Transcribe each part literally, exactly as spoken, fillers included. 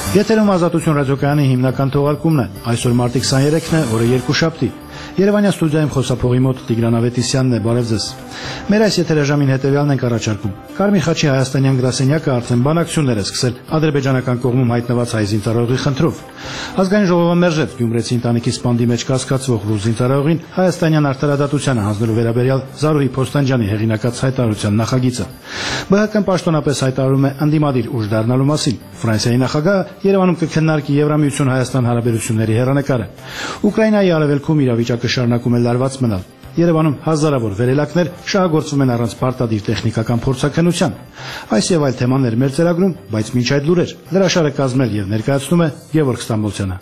Եթերում Ազատություն ռադիոկայանի հիմնական թողարկումն է։ Այսօր մարտի քսաներեքն է, օրը երկուշաբթի։ Երևանյան ստուդիայում խոսափողի մոտ Տիգրան Ավետիսյանն է, բարև ձեզ։ Մեր այս եթերաժամին հետևյալն ենք առաջարկում։ Կարմիր խաչի հայաստանյան գրասենյակը արդեն բանակցություններ է սկսել ադրբեջանական կողմում հայտնված հայ զինծառայողի խնդրով։ Ազգային ժողովը մերժեց Գյումրեցի ընտանիքի սպանդի մեջ կասկածվող ռուս զինծառայողին հայաստանյան արտարադատությանը հանձնելու վերաբերյալ Զարուհի Փոստանջյանի հեղինակած հայտարարության նախագիծը։ ԲՀԿ-ն պաշտոնապես հայտարարում է անդիմադիր ուժ դառնալու մասին։ Ֆրանսիայի նախագահը Երևանում կքննարկի Եվրամիություն-Հայաստան հարաբերությունների հեռանկարը։ Ուկրաինայի արևելքում իրավիճակը շարունակում է լարված մնալ։ Երևանում հազարավոր վերելակներ շահագործվում են առանց պարտադիր տեխնիկական փորձաքննության։ Այս եւ այլ թեմաներ մեր ծրագրում, բայց մինչ այդ լուրեր լրաշարը կազմել եւ ներկայացնում է Գևորգ Ստամբոլցյանը։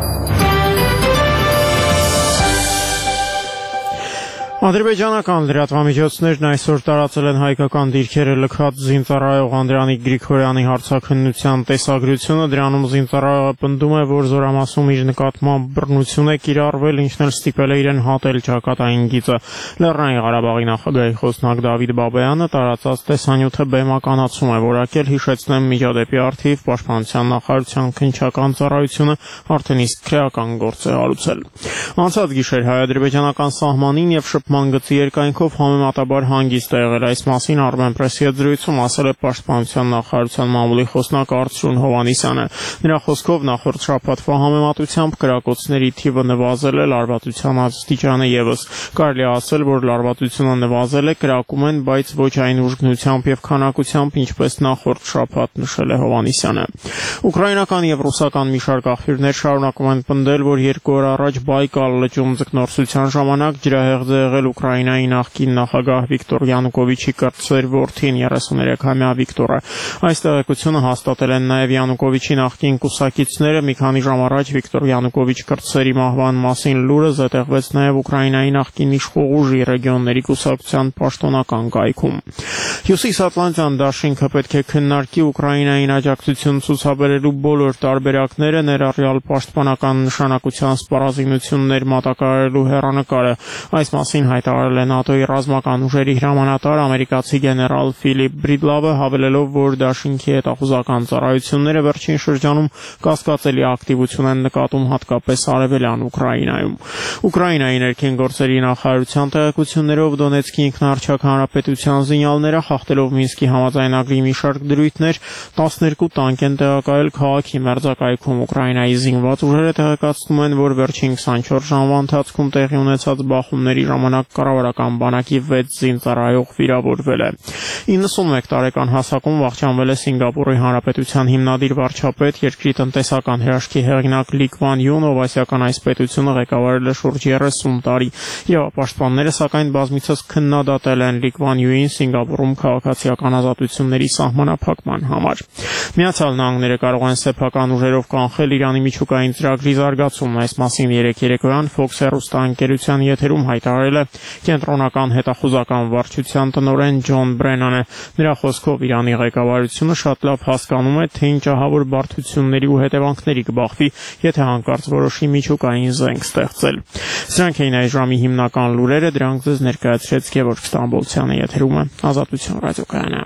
Ադրբեջանական լրատվամիջոցներն այսօր տարածել են հայկական դիրքերը լքած զինծառայող Անդրանիկ Գրիգորյանի հարցաքննության տեսագրությունը։ Դրանում զինծառայողը պնդում է, որ զորամասում իր նկատմամբ բռնություն է կիրառվել, ինչն էլ ստիպել է իրեն հատել ճակատային գիծը։ Լեռնային Ղարաբաղի նախագահի խոսնակ Դավիթ Բաբայանը տարածած տեսանյութը բեմականացում է որակել, հիշեցնեմ միջադեպի առթիվ պաշտպանության նախարարության քննչական ծառայությունը արդեն իսկ քրեական գործ է հարուցել։ Անցած գիշեր հայ-ադրբեջանական սահմանին եւ շփման գծի երկայնքով համեմատաբար հանգիստ է եղել։ Այս մասին Armenpress-ի հետ զրույցում ասել է պաշտպանության նախարարության մամուլի խոսնակ Արծրուն Հովհաննիսյանը։ Նրա խոսքով նախորդ շաբաթվա համեմատությամբ կրակոցների թիվը նվազել է, լարվածության աստիճանը եւս։ Կարելի է ասել, որ լարվածությունը նվազել է, կրակում են, բայց ոչ այն ուժգնությամբ եւ քանակությամբ, ինչպես նախորդ շաբաթ, նշել է Հովհաննիսյանը։ Ուկրաինական եւ ռուսական մի շարք աղբյուրներ շարունակում են պնդել, որ երկու օր առաջ Բայկալ լճում ձկնորսության ժամանակ ջրահեղձ է եղել Ուկրաինայի նախկին նախագահ Վիկտոր Յանուկովիչի կրտսեր որդին երեսուներեքամյա Վիկտորը։ Այս տեղեկությունը հաստատել են նաև Յանուկովիչի նախկին կուսակիցները։ Մի քանի ժամ առաջ Վիկտոր Յանուկովիչ կրտսերի մահվան մասին լուրը զետեղվեց նաև Ուկրաինայի նախկին իշխող ուժի ռեգիոնների կուսակցության պաշտոնական կայքում։ Հյուսիսատլանտյան դաշինքը պետք է քննարկի Ուկրաինային աջակցություն ցուցաբերելու բոլոր տարբերակները, ներառյալ պաշտպանական նշանակության սպառազինություններ մատակարարելու հեռանկարը։ Այս մասին հայտարարել է ՆԱՏՕ-ի ռազմական ուժերի հրամանատար ամերիկացի գեներալ Ֆիլիպ Բրիդլավը, հավելելով, որ դաշինքի հետախուզական ծառայությունները վերջին շրջանում կասկածելի ակտիվություն են նկատում հատկապես արևելյան Ուկրաինայում։ Ուկրաինայի ներքին գործերի նախարարության տեղեկություններով Դոնեցկի ինքնահռչակ հանրապետության զինյալները խախտելով Մինսկի համաձայնագրի մի շարք դրույթներ տասներկու տանկ են տեղակայել քաղաքի մերձակայքում։ Ուկրաինայի զինված ուժերը տեղեկացնում են, որ վերջին քսանչորս ժամվա ընթացքում տեղի ունեցած բախումների ժամանակ կառավարական բանակի վեց զինծառայող վիրավորվել է։ իննսունմեկ տարեկան հասակում վախճանվել է Սինգապուրի Հանրապետության հիմնադիր վարչապետ, երկրի տնտեսական հրաշքի հեղինակ Լի Քվան Յուն, ով ասիական այս պետությունը ղեկավարել է շուրջ երեսուն տարի։ Իրավապաշտպանները սակայն բազմիցս քննադատել են Լի Քվան Յուին Սինգապուրում քաղաքացիական ազատությունների սահմանափակման համար։ Միացյալ Նահանգները կարող են սեփական ուժերով կանխել Իրանի միջուկային ծրագրի զարգացումն։ Այս մասին երեկ երեկոյան Fox հեռուստաընկերության եթերում հայտարարել է կենտրոնական հետախուզական վարչության տնօրեն Ջոն Բրենանը։ Նրա խոսքով Իրանի ղեկավարությունը շատ լավ հասկանում է, թե ինչ ահավոր բարդությունների ու հետևանքների կբախվի, եթե հանկարծ որոշի միջուկային զենք ստեղծել։ Սրանք էին այս ժամի հիմնական լուրերը, դրանք ձեզ ներկայացրեց Գևորգ Ստամբոլցյանը, եթերում է Ազատություն ռադիոկայանը։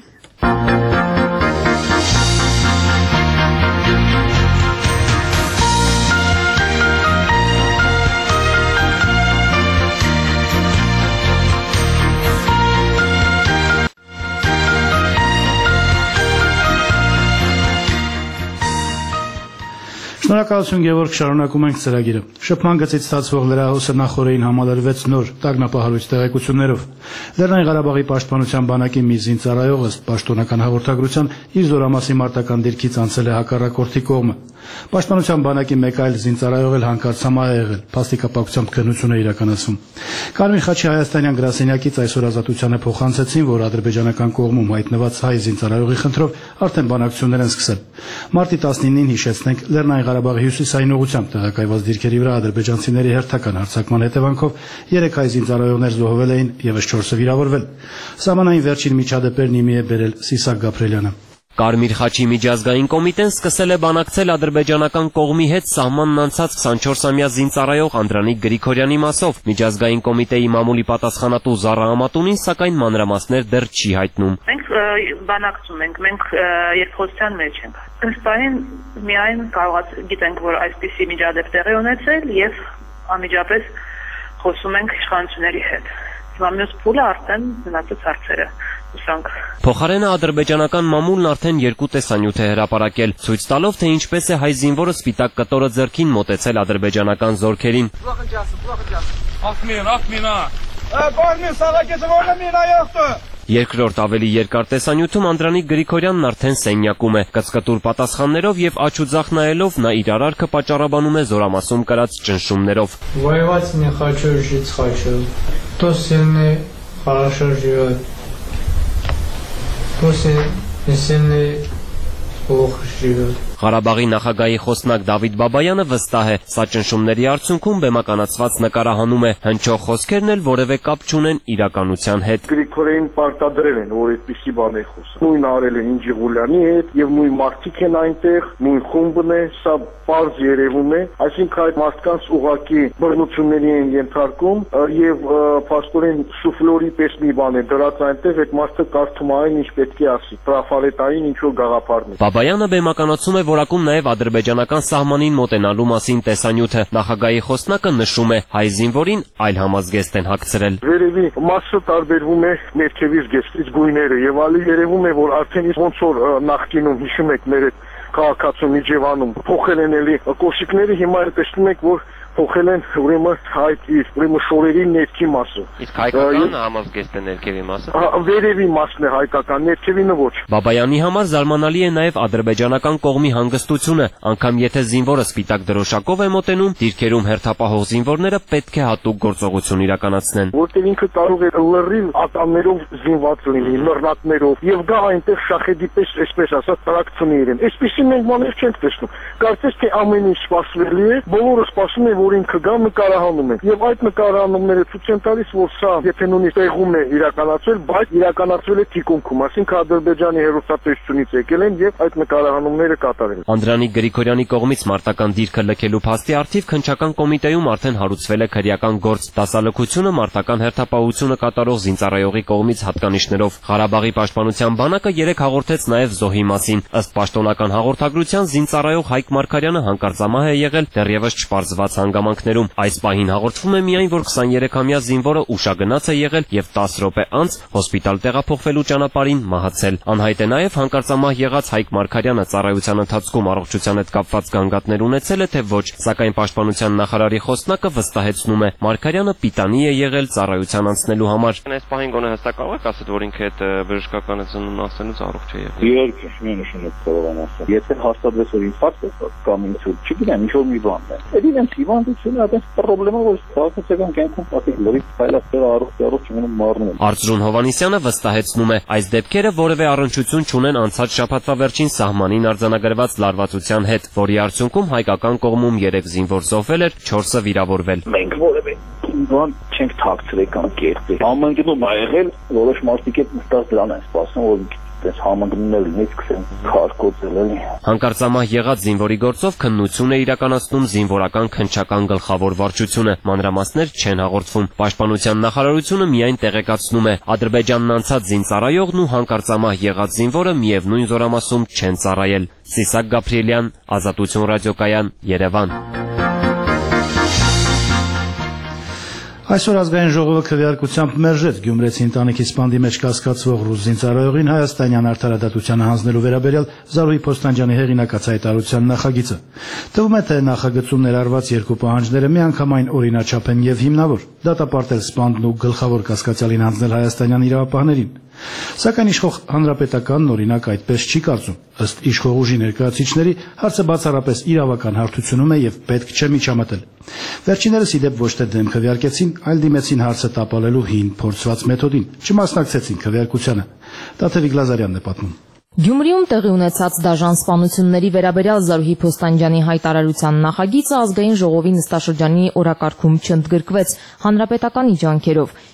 Շնորհակալություն Գևորգ, շարունակում ենք ծրագիրը։ Շփման գծից ստացվող լրահոսը նախորդին համալրվեց նոր տագնապահարույց տեղեկություններով։ Լեռնային Ղարաբաղի պաշտպանության բանակի մի զինծառայող ըստ պաշտոնական հաղորդագրության իր զորամասի մարտական դիրքից անցել է հակառակորդի կողմը։ Պաշտպանության բանակի մեկ այլ զինծառայող էլ հանկարծամահ է եղել, փաստիկապակցությամբ քննություն է իրականացվում։ Կարմիր խաչի հայաստանյան գրասենյակից այսօր Ազատությանը փոխանցեցին, որ ադրբեջանական կողմում հայտնված հայ զինծառայողի խնդրով արդեն բանակցություններ են սկսել։ Մարտի տասնինին հիշեցնենք Լեռնային Ղարաբաղի հյուսիսային ուղղությամբ տեղակայված դիրքերի վրա ադրբեջանցիների հերթական հարձակման հետևանքով երեք հայ զինծառայողներ զոհվել էին, եւս չորսը վիրավորվել։ Սահմանային վերջին միջադեպերն իմի է բերել Սիսակ Գաբրելյանը։ Կարմիր խաչի միջազգային կոմիտեն սկսել է բանակցել ադրբեջանական կողմի հետ սահմանն անցած քսանչորսամյա զինծառայող Անդրանիկ Գրիգորյանի մասով։ Միջազգային կոմիտեի մամուլի պատասխանատու Զառա Ամատունին սակայն մանրամասներ դեռ չի հայտնում։ Մենք բանակցում ենք, մենք երկխոսության մեջ ենք։ Ըստ բանին միայն կարող գիտենք, որ այսպիսի միջադեպ տեղի ունեցել եւ անմիջապես խոսում ենք իշխանությունների հետ։ Հիմա մյուս փուլը արդեն մնացած հարցերը ուսանք։ Փոխարենը ադրբեջանական մամուլն արդեն երկու տեսանյութ է հրապարակել, ցույց տալով, թե ինչպես է հայ զինվորը սպիտակ կտորը ձեռքին մոտեցել ադրբեջանական զորքերին։ Երկրորդ ավելի երկար տեսանյութում Անդրանիկ Գրիգորյանն արդեն սենյակում է, կծկտուր պատասխաններով եւ աչ ու ձախ նայելով նա իր արարքը պատճառաբանում է զորամասում կրած ճնշումներով։ Воевать не хочу, жить хочу. Кто сильный, хорошо живет. Кто не сильный, плохо живет. Ղարաբաղի նախագահի խոսնակ Դավիթ Բաբայանը վստահ է, սա ճնշումների արդյունքում բեմականացված նկարահանում է, հնչող խոսքերն էլ որևէ կապ չունեն իրականության հետ։ Գրիգորյանին պարտադրել են, որ այդպիսի բան է խոսում։ Նույն արել են Ինջիղուլյանի հետ եւ նույն մարդիկ են այնտեղ, նույն խումբն է, սա պարզ երևում է, այսինքն այդ մարդկանց ուղակի բռնությունների են ենթարկում եւ փաստորեն սուֆլորի պես մի բան է դրած այնտեղ, այդ մարդը կարդում է այն, ինչ պետք է ասի, տրաֆալետային ինչ որ գաղափարներ։ Բաբայանը բեմականացում է որակում նաև ադրբեջանական սահմանին մոտենալու մասին տեսանյութը։ Նախագահի խոսնակը նշում է, հայ զինվորին այլ համազգեստ են հագցրել։ Վերևի մասը տարբերվում է ներքևից գեստից գույները եւ ալի երևում է, որ արդեն ոնց որ նախկինում հիշում եք մեր այդ քաղաքացու Միջևանում փոխել են էլի կոշիկները, հիմա տեսնում եք, որ փոխել են ուրեմն այդ իր ուրեմն շորերի ներքի մասը։ Իսկ հայկական համազգեստը ներքևի մասը։ Վերևի մասն է հայկական, ներքևինը ոչ։ Բաբայանի համար զարմանալի է նաև ադրբեջանական կողմի հանգստությունը, անգամ եթե զինվորը սպիտակ դրոշակով է մոտենում, դիրքերում հերթապահող զինվորները պետք է հատուկ գործողություն իրականացնեն։ Որտեղ ինքը կարող է լրիվ ատամներով զինված լինի, լռնակներով եւ գա այնտեղ շախեդի պես, այսպես ասած, տրակցունի իրեն։ Այսպեսի մենք բաներ չենք տեսնում։ Կարծես թե ամեն ինչ սպասվելի է, բոլորը սպասում են, որ ինքը գա նկարահանում են։ Եվ այդ նկարահանումները ցույց են տալիս, որ սա եթե նույնիսկ տեղում է իրականացվել, բայց իրականացվել է թիկունքում, այսինքն Ադրբեջանի հերոստատեսությունից եկել են եւ այդ նկարահանումները կատարել։ Անդրանիկ Գրիգորյանի կողմից մարտական դիրքը լքելու փաստի արդիվ քննչական կոմիտեում արդեն հարուցվել է քրեական գործ։ Դասալքությունը մարտական հերթապահությունը կատարող զինծառայողի կողմից հատկանիշներով։ Ղարաբաղի պաշտպանության բանակը երեք հաղորդեց նաև զոհի մասին։ Ըստ պաշտոնական հաղորդագրության զինծառայող Հայկ Մարգարյանը հանկարծամահ է եղել դեռևս չպարզված հանգամանքներում։ Այս պահին հաղորդվում է միայն, որ քսաներեքամյա զինվորը ուշագնաց է եղել եւ տասը րոպե անց հոսպիտալ տեղափոխվելու ճանապարհին մահացել։ Անհայտ է նաև հանկարծամահ եղած Հայկ Մարգարյանը ծառայության ընթացքում առողջության հետ կապված գանգատներ ունեցել է թե ոչ, սակայն պաշտպանության նախարարի խոսնակը վստահեցնում է, Մարգարյանը պիտանի է եղել ծառայության անցնելու համար։ Այս պահին գոնե հստակ կարող եք ասել, որ ինքը այդ բժշկականությունն ասելուց առողջ է եղել։ Իհարկե, մի նշանակ կարող եմ ասել։ Եթե հաստատվեց, որ ինֆարկտ է կամ ինչ որ, չգիտեմ, ինչ որ մի բան է։ Էդինեմ հիվանդությունը այդպես խնդրեմա, որ քաղաքացիական կյանքում պատիկ լրիվ ֆայլացերը առողջ առողջ մնում մարնում։ Արծրուն Հովանիսյանը վստահեցնում է, այս դեպքերը որևէ առնչություն չունեն անցած շաբաթվա վերջին սահմանին արձանագրված լարվածության հետ, որի արդյունքում հայկական կողմում երեք զինվոր զոհվել էր, չորսը վիրավորվել։ Մենք որևէ բան չենք թաքցրել կամ կերտել։ Համընկնում ա եղել, որոշ մարդիկ այդ նստած դրան են սպասում, որ այս համընկնումներ լինի, սկսեն քարկոծել էլի։ Հանկարծամահ եղած զինվորի գործով քննություն է իրականացնում զինվորական քննչական գլխավոր վարչությունը։ Մանրամասներ չեն հաղորդվում։ Պաշտպանության նախարարությունը միայն տեղեկացնում է, Ադրբեջանն անցած զինծառայողն ու հանկարծամահ եղած զինվորը միևնույն զորամասում չեն ծառայել։ Սիսակ Գաբրիելյան, Ազատություն ռադիոկայան, Երևան։ Այսօր ազգային ժողովը քվեարկությամբ մերժեց Գյումրեցի ընտանիքի սպանդի մեջ կասկածվող ռուս զինծառայողին հայաստանյան արդարադատությանը հանձնելու վերաբերյալ Զարուհի Փոստանջյանի հեղինակած հայտարարության նախագիծը։ Թվում է, թե նախագծում ներառված երկու պահանջները միանգամայն օրինաչափ են եւ հիմնավոր՝ դատապարտել սպանդն ու գլխավոր կասկածյալին հանձնել հայաստանյան իրավապահներին։ Սակայն իշխող հանրապետականն օրինակ այդպես չի կարծում։ Ըստ իշխող ուժի ներկայացուցիչների հարցը բացառապես իրավական հարթությունում է եւ պետք չէ միջամտել։ Վերջիններս ի դեպ ոչ թե դեմ քվեարկեցին, այլ դիմեցին հարցը տապալելու հին փորձված մեթոդին, չմասնակցեցին քվեարկությանը։ Տաթևիկ Լազարյանն է պատմում։ Գյումրիում տեղի ունեցած դաժան սպանությունների վերաբերյալ Զարուհի Փոստանջյանի հայտարարության նախագիծը ազգային ժողովի նստաշրջանի օրակարգում չընդգրկվեց հանրապետականի ջանքերով։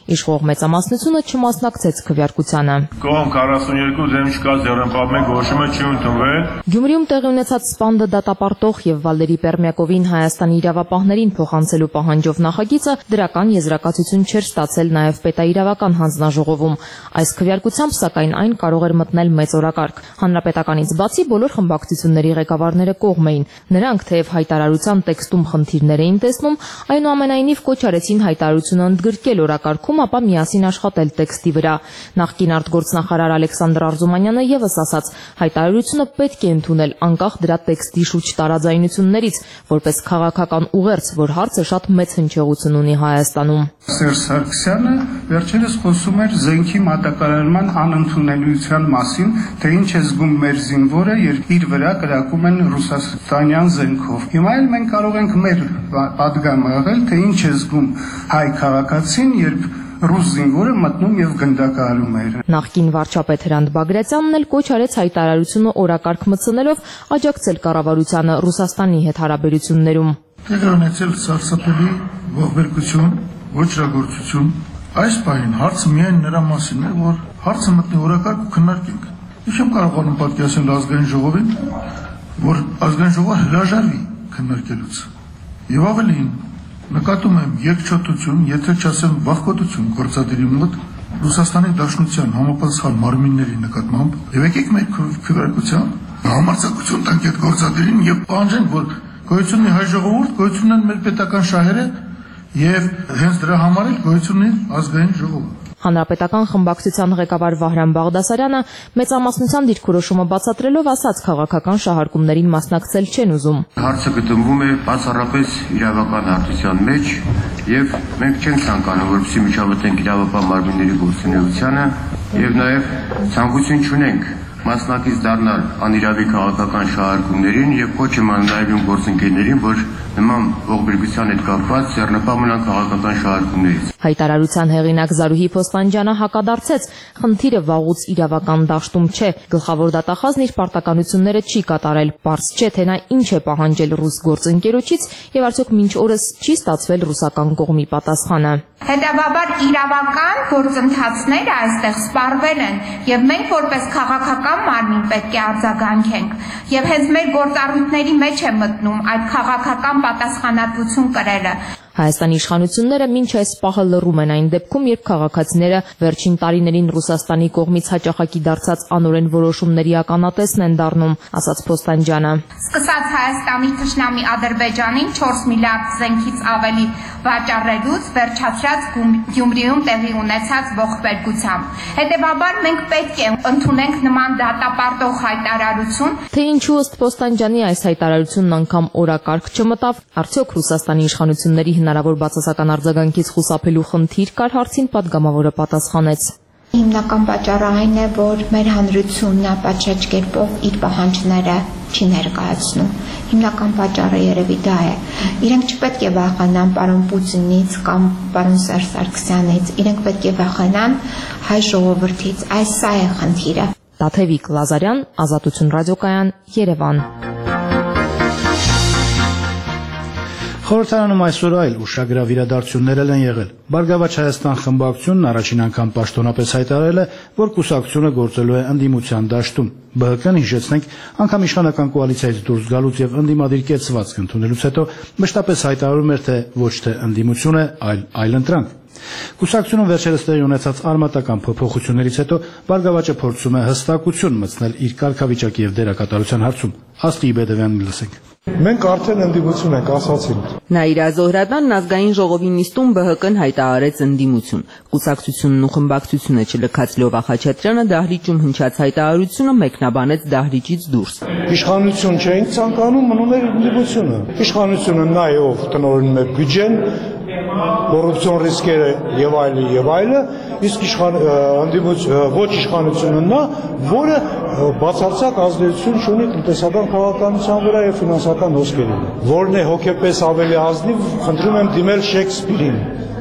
Իշխող մեծամասնությունը չմասնակցեց քվեարկությանը։ Կողմ քառասունյոթ դեմ չկա ձեռնպահ որոշումը չի ընդունվել։ Գյումրիում տեղի ունեցած սպանդը դատապարտող եւ Վալերի Պերմյակովին Հայաստանի իրավապահներին փոխանցելու պահանջով նախագիծը դրական եզրակացություն չէր ստացել նաեւ պետաիրավական հանձնաժողովում։ Այս քվեարկությամբ սակայն այն կարող էր մտնել մեծ օրակարգ։ Հանրապետականից բացի բոլոր խմբակցությունների ղեկավարները կողմ էին։ Նրանք թեև հայտարարության տեքստում խնդիրներ էին տեսնում, այնուամենայնիվ կոչ արեցին հայտարարությունը ընդգրկել օրակարգում, ապա միասին աշխատել տեքստի վրա։ Նախկին արտգործնախարար Ալեքսանդր Արզումանյանը եւս ասաց, հայտարարությունը պետք է ընդունել անկախ դրա տեքստի շուրջ տարաձայնություններից, որպես քաղաքական ուղերձ, որ հարցը շատ մեծ հնչեղություն ունի Հայաստանում։ Սերժ Սարգսյանը վերջերս խոսում էր զենքի մատակարարման անընդունելիության մասին, թե ինչ է զգում մեր զինվորը, երբ իր վրա կրակում են ռուսաստանյան զենքով։ Հիմա էլ մենք կարող ենք մեր պատգամը աղել, թե ինչ է զգում հայ քաղաքացին, երբ ռուս զինվորը մտնում եւ գնդակահարում էր։ Նախկին վարչապետ Հրանտ Բագրատյանն էլ կոչ արեց հայտարարությունը օրակարգ մտցնելով աջակցել կառավարությանը Ռուսաստանի հետ հարաբերություններում։ Տեղի ունեցել սարսափելի ողբերգություն, ոչրագործություն։ Այս պահին հարցը միայն նրա մասին է, որ հարցը մտնի օրակարգ ու քննարկենք։ Ինչ եմ կարողանում պատկերացնել ազգային ժողովին, որ ազգային ժողովը հրաժարվի քննարկելուց։ Եվ ավելին նկատում եմ երկչոտություն, եթե չասեմ վախկոտություն գործադիրի մոտ Ռուսաստանի Դաշնության համապատասխան մարմինների նկատմամբ, եւ եկեք մեր քվեարկությամբ համարձակություն տանք այդ գործադիրին եւ պահանջենք, որ գոյություն ունի հայ ժողովուրդ, գոյություն ունեն մեր պետական շահերը եւ հենց դրա համար էլ գոյություն ունի ազգային ժողովուրդ։ Հանրապետական խմբակցության ղեկավար Վահրամ Բաղդասարյանը մեծամասնության դիրքորոշումը բացատրելով ասաց, քաղաքական շահարկումներին մասնակցել չեն ուզում։ Հարցը գտնվում է բացառապես իրավական հարթության մեջ եւ մենք չենք ցանկանում, որպեսզի միջամտենք իրավապահ մարմինների գործունեությանը եւ նաեւ ցանկություն չունենք մասնակից դառնալ անիրավի քաղաքական շահարկումներին եւ կոչ եմ անում նաեւ իմ գործընկերներին, որ նման ողբերգության հետ կապված ձեռնպահ մնան քաղաքական շահարկումներից։ Հայտարարության հեղինակ Զարուհի Փոստանջյանը հակադարձեց, խնդիրը վաղուց իրավական դաշտում չէ, գլխավոր դատախազն իր պարտականությունները չի կատարել, պարզ չէ, թե նա ինչ է պահանջել ռուս գործընկերոջից եւ արդյոք մինչ օրս չի ստացվել ռուսական կողմի պատասխանը։ Հետևաբար իրավական գործընթացները այստեղ սպառվել են եւ մենք որպես քաղաքական մարմին պետք է արձագանքենք եւ հենց մեր գործառույթների մեջ է մտնում այդ քաղաքական պատասխանատվություն կրելը։ Հայաստանի իշխանությունները մինչ այս պահը լռում են այն դեպքում, երբ քաղաքացիները վերջին տարիներին Ռուսաստանի կողմից հաճախակի դարձած անօրեն որոշումների ականատեսն են դառնում, ասաց Փոստանջյանը։ Սկսած Հայաստանի թշնամի Ադրբեջանին չորս միլիարդ զենքից ավելի վաճառելուց, վերջացրած Գյումրիում տեղի ունեցած ողբերգությամբ։ Հետևաբար մենք պետք է ընդունենք նման դատապարտող հայտարարություն։ Թե ինչու ըստ Փոստանջյանի այս հայտարարությունն անգամ օրակարգ չմտավ, արդյոք Ռուսաստանի իշխանությունների հնարավոր բացասական արձագանքից խուսափելու խնդիր կար հարցին պատգամավորը պատասխանեց։ Հիմնական պատճառը այն է, որ մեր հանրությունն ապաչաճ կերպով իր պահանջները չի ներկայացնում։ Հիմնական պատճառը երևի դա է։ Իրենք չպետք է վախենան պարոն Պուտինից կամ պարոն Սերժ Սարգսյանից, իրենք պետք է վախենան հայ ժողովրդից։ Այս սա է խնդիրը։ Տաթևիկ Լազարյան, Ազատություն ռադիոկայան, Երևան։ Խորհրդարանում այսօր այլ ուշագրավ իրադարձություններ են եղել։ Բարգավաճ Հայաստան խմբակցությունն առաջին անգամ պաշտոնապես հայտարարել է, որ կուսակցությունը գործելու է ընդդիմության դաշտում։ Բ Հ Կ-ն, հիշեցնենք, անգամ իշխանական կոալիցիայից դուրս գալուց եւ ընդդիմադիր կեցվածք ընդունելուց հետո մշտապես հայտարարում էր, թե ոչ թե ընդդիմություն է, այլ այլընտրանք։ Կուսակցությունում վերջերս տեղի ունեցած արմատական փոփոխություններից հետո Բարգավաճը փորձում է հստակություն մտցնել իր կարգավիճակի եւ դերակատարության հարցում։ Ասլի Իբեդևյանին լսենք։ Մենք արդեն ընդդիմություն ենք, ասացինք։ Նաիրա Զոհրաբյանն ազգային ժողովի նիստում Բ Հ Կ-ն հայտարարեց ընդդիմություն։ Կուսակցությունն ու խմբակցությունը չլքած Լովա Խաչատրյանը դահլիճում հնչած հայտարարությունը մեկնաբանեց դահլիճից դուրս։ Իշխանություն չէինք ցանկանում, մնում էր ընդդիմությունը։ Իշխանությունը նա է, ով տնօրինում է բյուջեն, կոռուպցիոն ռիսկերը եւ այլը եւ այլը, իսկ իշխան ոչ իշխանությունը նա, որը բացարձակ ազդեցություն ունի տնտեսական քաղաքականության վրա եւ ֆինանսական հոսքերին, որն է հոգեպես ավելի ազնիվ, խնդրում եմ դիմել Շեքսպիրին,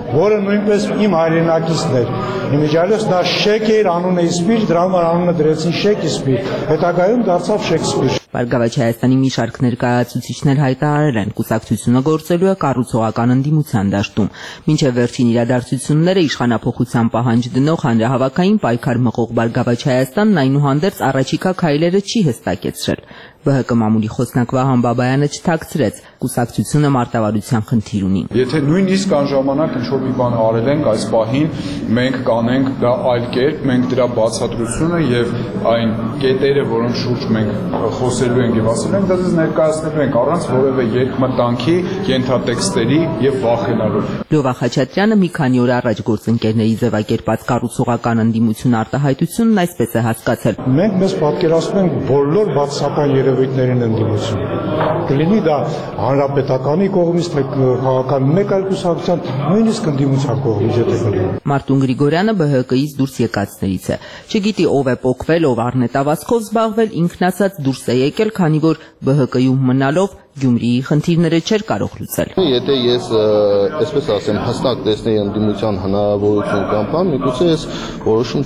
որը նույնպես իմ հայրենակիցն էր։ Իմիջիալս դա Շեքսպիր անունը իսպիր, դրա համար անունը դրեցին Շեքսպիր, հետագայում դարձավ Շեքսպիր։ Բարգավաճ Հայաստանի մի շարք ներկայացուցիչներ հայտարարել են, կուսակցությունը գործելու է կառուցողական ընդդիմության դաշտում։ Մինչև վերջին իրադարձությունները իշխանափոխության պահանջ դնող հանրահավաքային պայքար մղող Բարգավաճ Հայաստանն այնուհանդերձ առաջիկա քայլերը չի հստակեցրել։ Բ Հ Կ մամուլի խոսնակ Վահան Բաբայանը չթաքցրեց, կուսակցությունը մարտավարության խնդիր ունի։ Եթե նույնիսկ այն ժամանակ ինչ-որ մի բան արել ենք այս պահին, մենք կանենք դա այլ կերպ, մենք դրա բացատրությունը եւ այն կետերը, որոնց շուրջ մենք խոսելու ենք եւ ասելու ենք, դա դες ներկայացնելու ենք առանց որևէ երկմտանքի, ենթատեքստերի եւ վախենալու։ Լովա Խաչատրյանը մի քանի օր առաջ գործընկերների ձևակերպած կառուցողական ընդդիմություն արտահայտությունն այսպես է հասկացել։ Մենք մեզ պատկերացնում ենք բոլոր բացասական երևույթներին ընդդիմություն։ Կլինի դա հանրապետականի կողմից, թե քաղաքական մեկ այլ կուսակցության, նույնիսկ ընդդիմության կողմից եթե կլինի։ Մարտուն Գրիգորյանը Բ Հ Կ-ից դուրս եկածներից է։ Չգիտի ով է պոկվել, ով առնետավազքով զբաղվել, ինքն ասած դուրս է եկել, քանի որ Բ Հ Կ-ում մնալով Գյումրիի խնդիրները չէր կարող լուծել։ Եթե ես այսպես ասեմ, հստակ տեսնեի ընդդիմության հնարավորություն կամ բան, միգուցե ես որոշում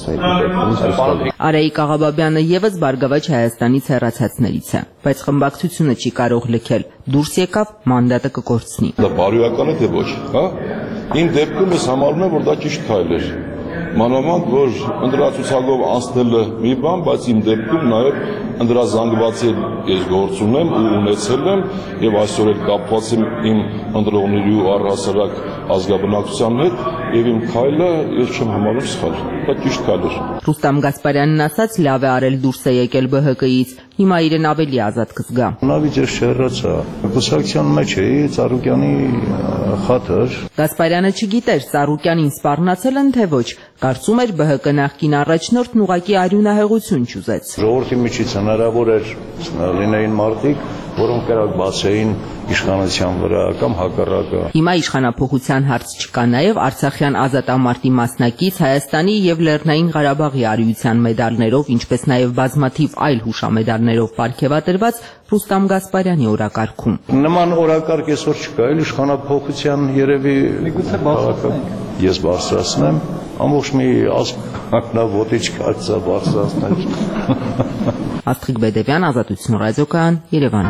չկայացնեի։ Արայիկ Աղաբաբյանը եւս Բարգավաճ Հայաստանից հեռացածներից է, բայց խմբակցությունը չի կարող լքել, դուրս եկավ, մանդատը կկորցնի։ Դա բարոյական է թե ոչ, հա? Իմ դեպքում ես համարում եմ, որ դա ճիշտ քայլ էր։ Մանավանդ որ ընդրացուցակով անցնելը մի բան, բայց իմ դեպքում նաև ընդրազանգվածի ես գործ ունեմ ու ունեցել եմ եւ այսօր էլ կապված եմ իմ ընդրողների ու առհասարակ ազգաբնակության հետ եւ իմ քայլը ես չեմ համարում սխալ։ Դա ճիշտ քայլ էր։ Ռուստամ Գասպարյանն ասաց լավ է արել դուրս է եկել Բ Հ Կ-ից, հիմա իրեն ավելի ազատ կզգա։ Նավիճը շերացա, կուսակցության մեջ էի, Ծառուկյանի խաթր։ Գասպարյանը չգիտեր Ծառուկյանին սպառնացել են թե ոչ, կարծում էր Բ Հ Կ նախկին առաջնորդն ուղղակի արյունահեղություն չուզեց։ Ժողովրդի միջից հնարավոր էր լինեին մարդիկ, որոնք կրակ բացեին իշխանության վրա կամ հակառակը։ Հիմա իշխանափոխության հարց չկա, նաև Արցախյան ազատամարտի մասնակից Հայաստանի եւ Լեռնային Ղարաբաղի արիության մեդալներով, ինչպես նաև բազմաթիվ այլ հուշամեդալներով պարգևատրված Ռուստամ Գասպարյանի օրակարգում։ Նման օրակարգ այսօր չկա, էլ իշխանափոխության երևի ես բարձրացնեմ, ամբողջ մի ազգ ոտի չկարծա բարձրացնել։ Աստղիկ Բեդևյան, Ազատություն ռադիոկայան, Երևան։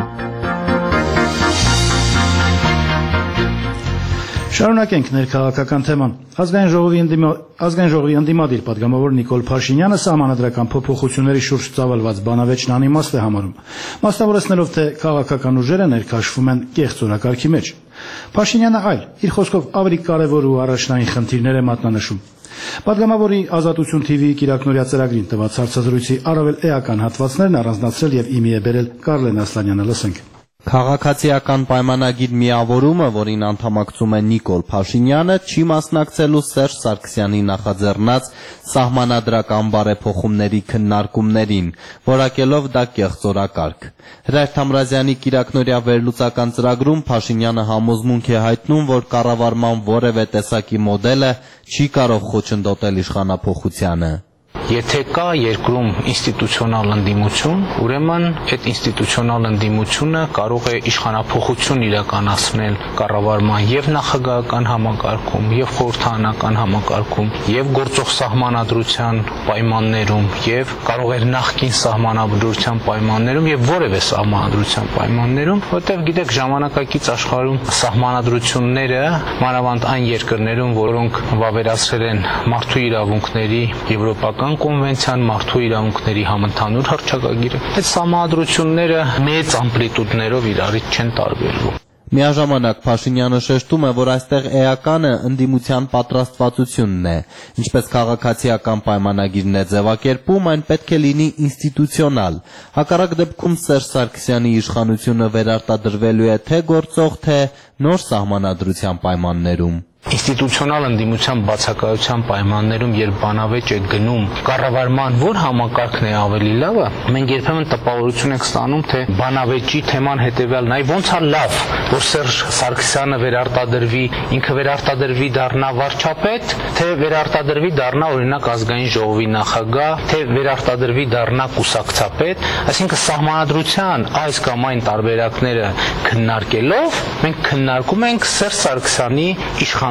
Շարունակենք ներքաղաքական թեման։ Ազգային ժողովի ազգային ժողովի ընդդիմադիր պատգամավոր Նիկոլ Փաշինյանը սահմանադրական փոփոխությունների շուրջ ծավալված բանավեճն անիմաստ է համարում, մասնավորեցնելով, թե քաղաքական ուժերը ներքաշվում են կեղծ օրակարգի մեջ։ Փաշինյանը այլ, իր խոսքով ավելի կարևոր ու առաջնային խնդիրներ է մատնանշում։ Պատգամավորի Ազատություն Թ V-ի կիրակնօրյա ծրագրին տված հարցազրույցի առավել էական հատվածներն առանձնացրել եւ իմի է բերել Կարլեն Ասլանյանը, լսենք։ Քաղաքացիական պայմանագիր միավորումը, որին անդամակցում է Նիկոլ Փաշինյանը, չի մասնակցելու Սերժ Սարգսյանի նախաձեռնած սահմանադրական բարեփոխումների քննարկումներին, որակելով դա կեղծ օրակարգ։ Հրայր Թամրազյանի կիրակնօրյա վերլուծական ծրագրում Փաշինյանը համոզմունք է հայտնում, որ կառավարման որևէ տեսակի մոդելը չի կարող խոչընդոտել իշխանափոխությանը։ Եթե կա երկրում ինստիտուցիոնալ ընդդիմություն, ուրեմն այդ ինստիտուցիոնալ ընդդիմությունը կարող է իշխանափոխություն իրականացնել կառավարման եւ նախագահական համակարգում, եւ խորհրդարանական համակարգում, եւ գործող սահմանադրության պայմաններում, եւ կարող է նախկին սահմանադրության պայմաններում եւ որևէ սահմանադրության պայմաններում, որտեղ գիտեք ժամանակակից աշխարհում սահմանադրությունները, մանավանդ այն երկրներում, որոնք վավերացրել են մարդու իրավունքների եվրոպական կոնվենցիան, մարդու իրավունքների համընդհանուր հռչակագիրը, այդ սահմանադրությունները մեծ ամպլիտուդներով իրարից չեն տարբերվում։ Միաժամանակ Փաշինյանը շեշտում է, որ այստեղ էականը ընդդիմության պատրաստվածությունն է, ինչպես քաղաքացիական պայմանագիրն է ձևակերպում, այն պետք է լինի ինստիտուցիոնալ։ Հակառակ դեպքում Սերժ Սարգսյանի իշխանությունը վերարտադրվելու է թե գործող, թե նոր սահմանադրության պայմաններում։ Ինստիտուցիոնալ ընդդիմության բացակայության պայմաններում, երբ բանավեճ է գնում կառավարման որ համակարգն է ավելի լավը, մենք երբեմն տպավորություն ենք ստանում, թե բանավեճի թեման հետևյալն է, ոնց է լավ, որ Սերժ Սարգսյանը վերարտադրվի, ինքը վերարտադրվի դառնա վարչապետ, թե վերարտադրվի դառնա օրինակ ազգային ժողովի նախագահ, թե վերարտադրվի դառնա կուսակցապետ, այսինքն սահմանադրության այս կամ այն տարբերակները քննարկելով, մենք քննարկում ենք Սերժ Սարգսյանի իշխան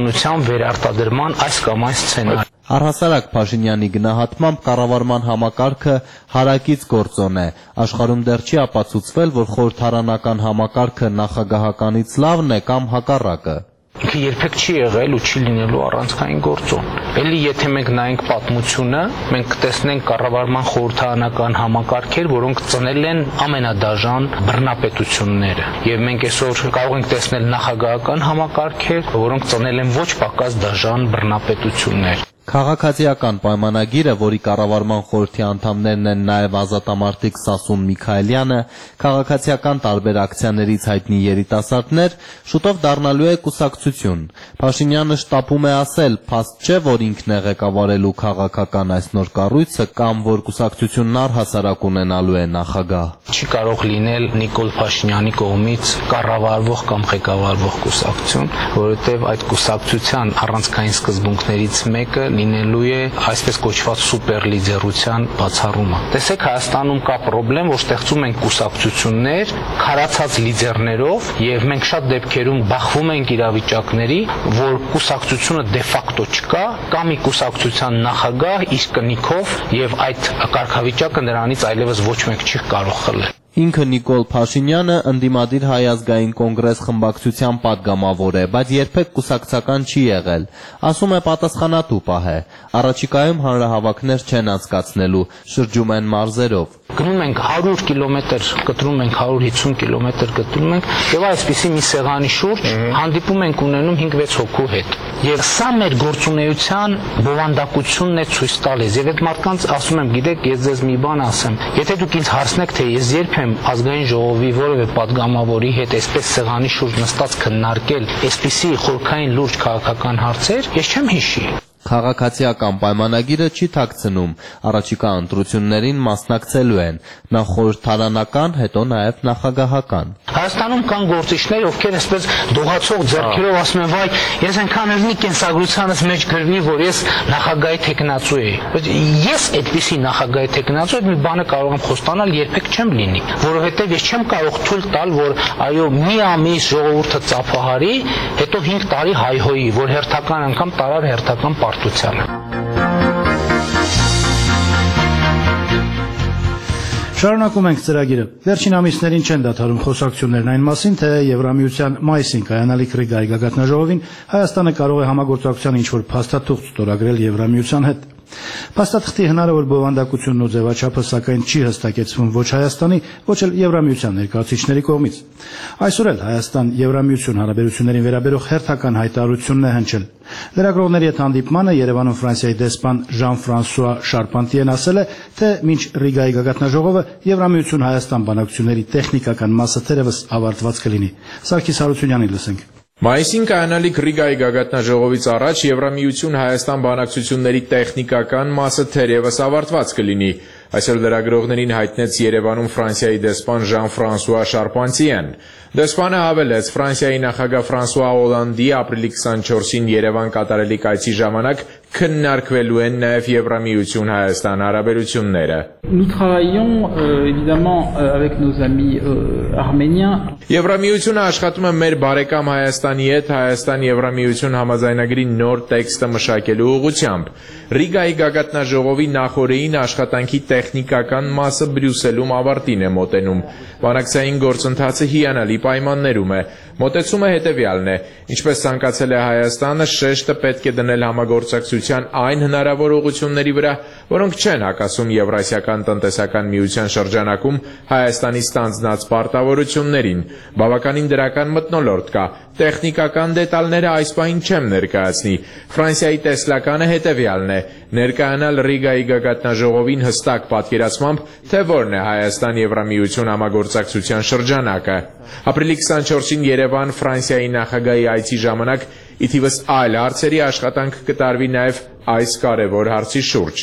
իշխանության վերարտադրման այս կամ այն սցենարի։ Առհասարակ Փաշինյանի գնահատմամբ կառավարման համակարգը հարակից գործոն է։ Աշխարհում դեռ չի ապացուցվել, որ խորհրդարանական համակարգը նախագահականից լավն է կամ հակառակը։ Ինքը երբեք չի եղել ու չի լինելու առանցքային գործոն։ Էլի եթե մենք նայենք պատմությունը, մենք կտեսնենք կառավարման խորհրդարանական համակարգեր, որոնք ծնել են ամենադաժան բռնապետությունները։ Եվ մենք այսօր կարող ենք տեսնել նախագահական համակարգեր, որոնք ծնել են ոչ պակաս դաժան բռնապետություններ։ Քաղաքացիական պայմանագիրը, որի կառավարման խորհրդի անդամներն են նաև ազատամարտիկ Սասուն Միքայելյանը, քաղաքացիական տարբեր ակցիաներից հայտնի երիտասարդներ, շուտով դառնալու է կուսակցություն։ Փաշինյանը շտապում է ասել, փաստ չէ, որ ինքն է ղեկավարելու քաղաքական այս նոր կառույցը կամ որ կուսակցությունն առհասարակ ունենալու է նախագահ։ Չի կարող լինել Նիկոլ Փաշինյանի կողմից կառավարվող կամ ղեկավարվող կուսակցություն, որովհետև այդ կուսակցության առանցքային սկզբունքներից մեկը լինելու է այսպես կոչված սուպերլիդերության բացառումը։ Տեսեք, Հայաստանում կա խնդրեմ, որ ստեղծում են կուսակցություններ քարացած լիդերներով եւ մենք շատ դեպքերում բախվում ենք իրավիճակների, որ կուսակցությունը դե ֆակտո չկա, կամ մի կուսակցության նախագահ իր կնիքով եւ այդ կարգավիճակը նրանից այլևս ոչ մեկ չի կարող խլել։ Ինքը Նիկոլ Փաշինյանը ընդդիմադիր Հայ ազգային կոնգրես խմբակցության падգամավոր է, բայց երբեք կուսակցական չի եղել։ Ասում է պատասխանատու պահ է։ Առաջիկայում հանրահավաքներ չեն անցկացնելու, շրջում են մարզերով։ Գնում ենք հարյուր կիլոմետր, կտրում ենք հարյուր հիսուն կիլոմետր կտրում ենք եւ այսպիսի մի սեղանի շուրջ հանդիպում ենք ունենում հինգ-վեց հոգու հետ։ Եվ սա մեր գործունեության բովանդակությունն է ցույց տալիս։ Եվ այդ մարդկանց ասում եմ, գիտեք, ես ձեզ մի բան ասեմ։ Եթե դուք ինձ հարցնեք, թե ես երբ եմ ազգային ժողովի որևէ падգամավորի հետ այսպես սեղանի շուրջ նստած քննարկել այսպիսի խորքային լուրջ քաղաքական հարցեր, ես չեմ հիշի։ Քաղաքացիական պայմանագիրը չի թաքցնում, առաջիկա ընտրություններին մասնակցելու են, նախ խորհրդարանական, հետո նաև նախագահական։ Հայաստանում կան գործիչներ, ովքեր այսպես դողացող ձեռքերով ասում են, վայ, ես այնքան էլ մի կենսագրությանս մեջ գրվի, որ ես նախագահի թեկնածու եի։ Բայց ես այդպիսի նախագահի թեկնածու այդ մի բանը կարող եմ խոստանալ երբեք չեմ լինի, որովհետև ես չեմ կարող թույլ տալ, որ այո, մի ամիս ժողովուրդը ծափահարի, հետո հինգ տարի հայհոյի, որ հերթական անգամ տարար հերթական պարտությանը։ Շարունակում ենք ծրագիրը։ Վերջին ամիսներին չեն դադարում խոսակցություններն այն մասին, թե Եվրամիության մայիսին կայանալիք Ռիգայի գագաթնաժողովին Հայաստանը կարող է համագործակցության ինչ-որ փաստաթուղթ ստորագրել Եվրամիության հետ։ Փաստաթղթի հնարավոր բովանդակությունն ու ձևաչափը սակայն չի հստակեցվում ոչ Հայաստանի, ոչ էլ Եվրամիության ներկայացուցիչների կողմից։ Այսօր էլ Հայաստան-Եվրամիություն հարաբերություններին վերաբերող հերթական հայտարարությունն է հնչել։ Լրագրողների հետ հանդիպմանը Երևանում Ֆրանսիայի դեսպան Ժան-Ֆրանսուଆ Շարպանտիեն ասել է, թե մինչ Ռիգայի գագաթնաժողովը Եվրամիություն-Հայաստան բանակցությունների տեխնիկական մասը թերևս ավարտված կլինի։ Սարգիս Հարությունյանին լսենք։ Մայիսին կայանալիք Ռիգայի գագաթնաժողովից առաջ Եվրամիություն-Հայաստան բանակցությունների տեխնիկական մասը թերևս ավարտված կլինի։ Այսօր լրագրողներին հայտնեց Երևանում Ֆրանսիայի դեսպան Ժան-Ֆրանսուଆ Շարպանտիեն։ Դեսպանը հավելեց, Ֆրանսիայի նախագահ Ֆրանսուଆ Օլանդի ապրիլի քսանչորսին Երևան կատարելիք այցի ժամանակ քննարկվելու են նաև Եվրամիություն-Հայաստան հարաբերությունները։ Nous travaillons euh, évidemment euh, avec nos amis euh, arméniens. Եվրամիությունը աշխատում է մեր բարեկամ Հայաստանի հետ Հայաստան-Եվրամիություն համաձայնագրի նոր տեքստը մշակելու ուղղությամբ։ Ռիգայի գագաթնաժողովի նախօրեին աշխատանքի տեխնիկական մասը Բրյուսելում ավարտին է մոտենում։ Բանակցային գործընթացը հիանալի պայմաններում է։ Մոտեցումը հետևյալն է. ինչպես ցանկացել է Հայաստանը, շեշտը պետք է դնել համագործակցության այն հնարավոր ուղղությունների վրա, որոնք չեն հակասում Եվրասիական տնտեսական միության շրջանակում Հայաստանի ստանձնած պարտավորություններին։ Բավականին դրական մթնոլորտ կա։ Տեխնիկական դետալները այս պահին չեմ ներկայացնի։ Ֆրանսիայի տեսլականը հետևյալն է. ներկայանալ Ռիգայի գագաթնաժողովին հստակ պատկերացմամբ, թե որն է Հայաստան-Եվրամիություն համագործակցության շրջանակը։ Ապրիլի քսանչորսին Երևան Ֆրանսիայի նախագահի այցի ժամանակ ի թիվս այլ հարցերի աշխատանք կտարվի նաև այս կարևոր հարցի շուրջ։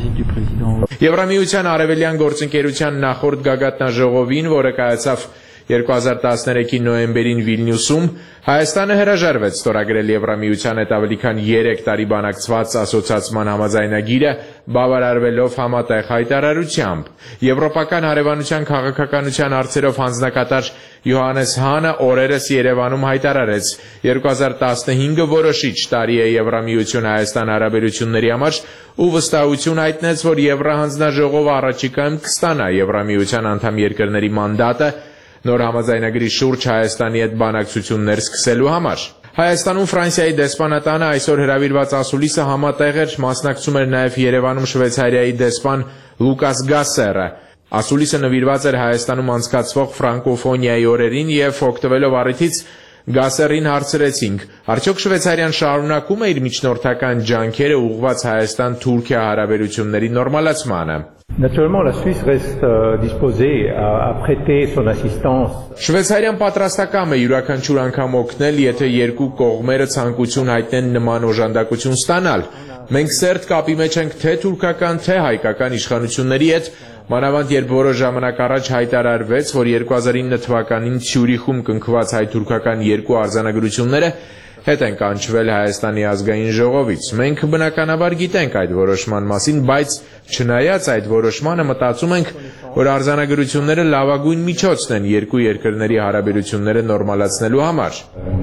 Եվրամիության արևելյան գործընկերության նախորդ գագաթնաժողովին, որը կայացավ երկու հազար տասներեքի նոյեմբերին Վիլնյուսում Հայաստանը հրաժարվեց ստորագրել Եվրամիության հետ ավելի քան երեք տարի բանակցված ասոցիացման համաձայնագիրը, բավարարվելով համատեղ հայտարարությամբ։ Եվրոպական հարևանության քաղաքականության հարցերով հանձնակատար Յոհաննես Հանը օրերս Երևանում հայտարարեց. երկու հազար տասնհինգը որոշիչ տարի է Եվրամիություն Հայաստան հարաբերությունների համար ու վստահություն հայտնեց, որ Եվրահանձնաժողովը առաջիկայում կստանա Եվրամիության անդամ երկրների մանդատը նոր համաձայնագրի շուրջ Հայաստանի հետ բանակցություններ սկսելու համար։ Հայաստանում Ֆրանսիայի դեսպանատանը այսօր հրավիրված ասուլիսը համատեղ էր, մասնակցում էր նաև Երևանում Շվեյցարիայի դեսպան Լուկաս Գասերը։ Ասուլիսը նվիրված էր Հայաստանում անցկացվող ֆրանկոֆոնիայի օրերին և օգտվելով առիթից Գասերին հարցրեցինք. արդյոք Շվեյցարիան շարունակում է իր միջնորդական ջանքերը ուղղված Հայաստան-Թուրքիա հարաբերությունների նորմալացմանը։ Naturellement, la Suisse reste euh, disposée à, à prêter son assistance. Շվեյցարիան պատրաստակամ է յուրաքանչյուր անգամ օգնել, եթե երկու կողմերը ցանկություն հայտնեն նման օժանդակություն ստանալ։ Մենք սերտ կապի մեջ ենք թե թուրքական, թե հայկական իշխանությունների հետ, մանավանդ երբ որոշ ժամանակ առաջ հայտարարվեց, որ երկու հազար ինը թվականին Ցյուրիխում կնքված հայ-թուրքական երկու արձանագրությունները հետ են կանչվել Հայաստանի ազգային ժողովից։ Մենք բնականաբար գիտենք այդ որոշման մասին, բայց չնայած այդ որոշմանը մտածում ենք, որ արձանագրությունները լավագույն միջոցն են երկու երկրների հարաբերությունները նորմալացնելու համար։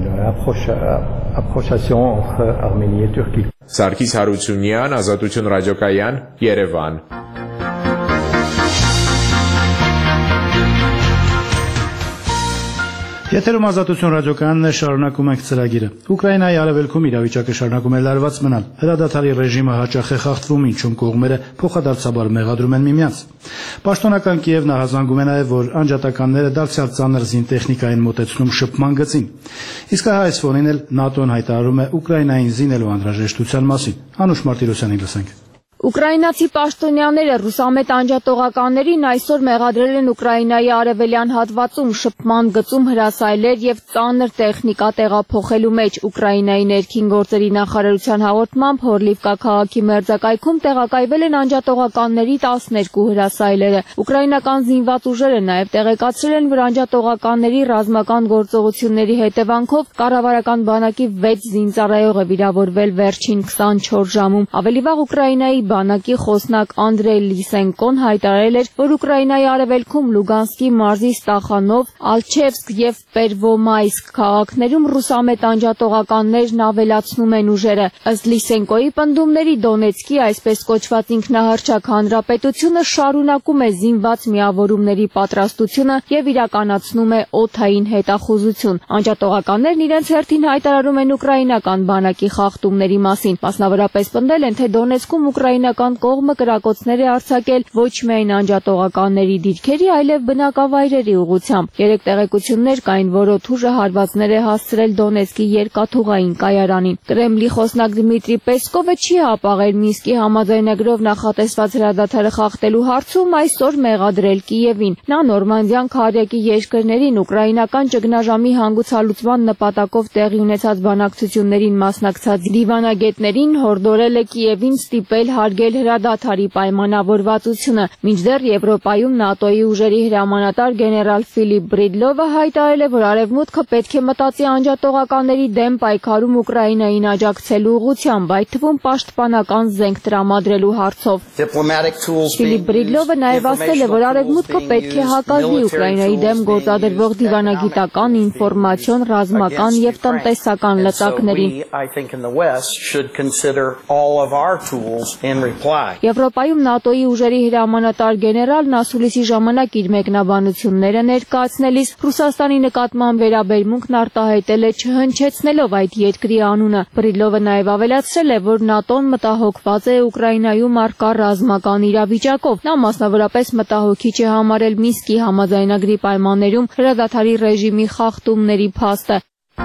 Սարգիս Հարությունյան, Ազատություն ռադիոկայան, Երևան։ Եթերում Ազատություն ռադիոկայանն է, շարունակում ենք ծրագիրը։ Ուկրաինայի արևելքում իրավիճակը շարունակում է լարված մնալ։ Հրադադարի ռեժիմը հաճախ է խախտվում, ինչում կողմերը փոխադարձաբար մեղադրում են միմյանց։ Պաշտոնական Կիևն ահազանգում է նաև, որ անջատականները դարձյալ ծանր զինտեխնիկա են մոտեցնում շփման գծին։ Իսկ այս ֆոնին էլ ՆԱՏՕ-ն հայտարարում է Ուկրաինային զինելու անհրաժեշտության մասին։ Անուշ Մարտիրոսյանին լսենք։ Ուկրաինացի պաշտոնյաները ռուսամետ անջատողականներին այսօր մեղադրել են Ուկրաինայի արևելյան հատվածում շփման գծում հրասայլեր եւ ծանր տեխնիկա տեղափոխելու մեջ։ Ուկրաինայի ներքին գործերի նախարարության հաղորդմամբ Հորլիվկա քաղաքի մերձակայքում տեղակայվել են անջատողականների տասներկու հրասայլերը։ Ուկրաինական զինված ուժերը նաեւ տեղեկացրել են, որ անջատողականների ռազմական գործողությունների հետևանքով կառավարական բանակի վեց զինծառայող է վիրավորվել վերջին քսանչորս ժամում։ Ավելի վաղ Ուկրաինայի բանակի խոսնակ Անդրեյ Լիսենկոն հայտարարել էր, որ Ուկրաինայի արևելքում Լուգանսկի մարզի Ստախանով, Ալչևսկ եւ Պերվոմայսկ քաղաքներում ռուսամետ անջատողականներն ավելացնում են ուժերը։ Ըստ Լիսենկոյի պնդումների Դոնեցկի այսպես կոչված ինքնահռչակ հանրապետությունը շարունակում է զինված միավորումների պատրաստությունը եւ իրականացնում է օդային հետախուզություն։ Անջատողականներն իրենց հերթին հայտարարում են ուկրաինական բանակի խախտումների մասին։ Մասնավորապես պնդել են, թե Դոնեցկում ուկրաինական կողմը կրակոցներ է արձակել ոչ միայն անջատողականների դիրքերի, այլև բնակավայրերի ուղղությամբ։ Երեք տեղեկություններ կային, որ օդուժը հարվածներ է հասցրել Դոնեցկի երկաթուղային կայարանին։ Կրեմլի խոսնակ Դմիտրի Պեսկովը չի հապաղել Մինսկի համաձայնագրով նախատեսված հրադադարը խախտելու հարցում այսօր մեղադրել Կիևին։ Նա Նորմանդիան քարյակի երկրներին ուկրաինական ճգնաժամի հանգուցալուծման նպատակով տեղի ունեցած բանակցություններին մասնակցած դիվանագետներին հորդորել է Կիևին ստիպել հարգել հրադադարի պայմանավորվածությունը։ Մինչդեռ Եվրոպայում ՆԱՏՕ-ի ուժերի հրամանատար գեներալ Ֆիլիպ Բրիդլովը հայտարարել է, որ Արևմուտքը պետք է մտածի անջատողականների դեմ պայքարում Ուկրաինային աջակցելու ուղղությամբ, այդ թվում պաշտպանական զենք տրամադրելու հարցով։ Ֆիլիպ Բրիդլովը նաև ասել է, որ Արևմուտքը պետք է հակազդի Ուկրաինայի դեմ գործադրվող դիվանագիտական, ինֆորմացիոն, ռազմական եւ տնտեսական լծակներին։ Եվրոպայում ՆԱՏՕ-ի ուժերի հրամանատար գեներալն ասուլիսի ժամանակ իր մեկնաբանությունները ներկայացնելիս Ռուսաստանի նկատմամբ վերաբերմունքն արտահայտել է չհնչեցնելով այդ երկրի անունը։ Բրիդլովը նաև ավելացրել է, որ ՆԱՏՕ-ն մտահոգված է Ուկրաինայում առկա ռազմական իրավիճակով։ Նա մասնավորապես մտահոգիչ է համարել Մինսկի համաձայնագրի պայմաններում հրադադարի ռեժիմի խախտումների փաստը։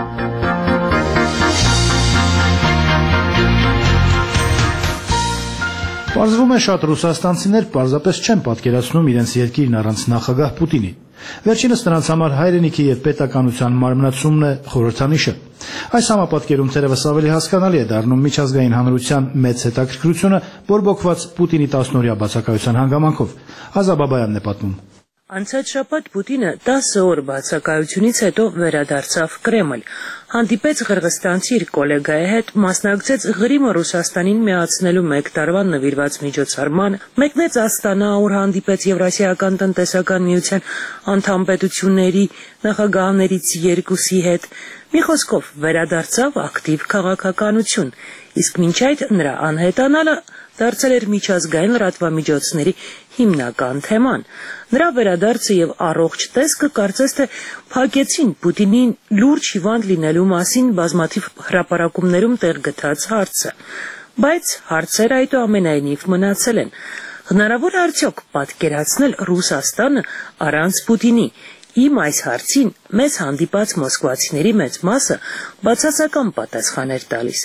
Պարզվում է, շատ ռուսաստանցիներ պարզապես չեն պատկերացնում իրենց երկիրն առանց նախագահ Պուտինի։ Վերջինս նրանց համար հայրենիքի եւ պետականության մարմնացումն է խորհրդանիշը։ Այս համապատկերում թերևս ավելի հասկանալի է դառնում միջազգային հանրության մեծ հետաքրքրությունը բորբոքված Պուտինի տասնօրյա բացակայության հանգամանքով։ Ազա Բաբայանն է պատմում։ Անցած շաբաթ Պուտինը տասը օր բացակայությունից հետո վերադարձավ Կրեմլ, հանդիպեց ղրղստանցի իր կոլեգայի հետ, մասնակցեց Ղրիմը Ռուսաստանին միացնելու մեկ տարվա նվիրված միջոցառմանը, մեկնեց Աստանա, ուր հանդիպեց Եվրասիական տնտեսական միության անդամ պետությունների նախագահներից երկուսի հետ, մի խոսքով վերադարձավ ակտիվ քաղաքականություն, իսկ մինչ այդ նրա անհետանալը դարձել էր միջազգային լրատվամիջոցների հիմնական թեման։ Նրա վերադարձը եւ առողջ տեսքը կարծես թե փակեցին Պուտինին լուրջ հիվանդ լինելու մասին բազմաթիվ հրապարակումներում տեղ գտած հարցը։ Բայց հարցերը այդուամենայնիվ մնացել են։ Հնարավոր է արդյոք պատկերացնել Ռուսաստանը առանց Պուտինի։ Իմ այս հարցին մեզ հանդիպած մոսկվացիների մեծ մասը բացասական պատասխան էր տալիս։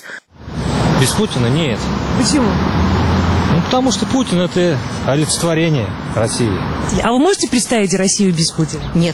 Без Путина нет. Почему? Ну, потому что Путин это олицетворение России. А вы можете представить Россию без Путина? Нет.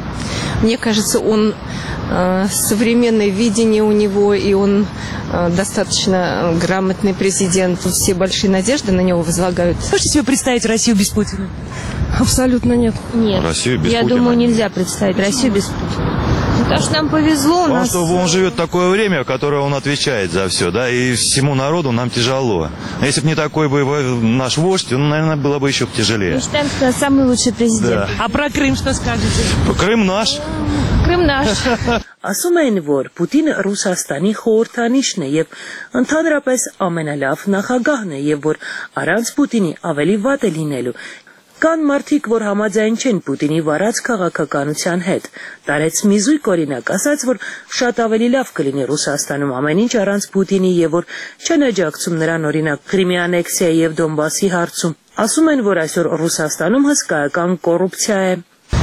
Мне кажется, он э, современное видение у него, и он э, достаточно грамотный президент. Все большие надежды на него возлагают. Можете себе представить Россию без Путина? Абсолютно нет. Нет. Россию без Я Путина. думаю, нельзя представить Россию без Путина. Потому что нам повезло. У Потому нас... что он живет в такое время, в которое он отвечает за все, да, и всему народу нам тяжело. А если бы не такой бы наш вождь, он, наверное, было бы еще тяжелее. Мы считаем, что он самый лучший президент. Да. А про Крым что скажете? Крым наш. Крым наш. Ասում են, որ Պուտինը Ռուսաստանի խորհրդանիշն է եւ ընդհանրապես ամենալավ նախագահն է եւ որ առանց Պուտինի ավելի վատ է լինելու։ Կան մարդիկ, որ համաձայն չեն Պուտինի վարած քաղաքականության հետ։ Տարեց մի զույգ օրինակ, ասաց, որ շատ ավելի լավ կլինի Ռուսաստանում ամեն ինչ առանց Պուտինի եւ որ չեն աջակցում նրան օրինակ Կրիմի անեքսիայի եւ Դոնբասի հարցում։ Ասում են, որ այսօր Ռուսաստանում հսկայական կոռուպցիա է։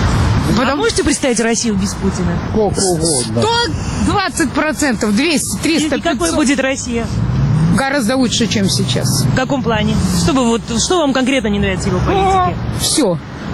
Вы можете представить Россию без Путина? сто двадцать процентов, двести, триста, И какой будет Россия? Гораздо лучше, чем сейчас. В каком плане? Что, вы, вот, что вам конкретно не нравится в его политике? Все.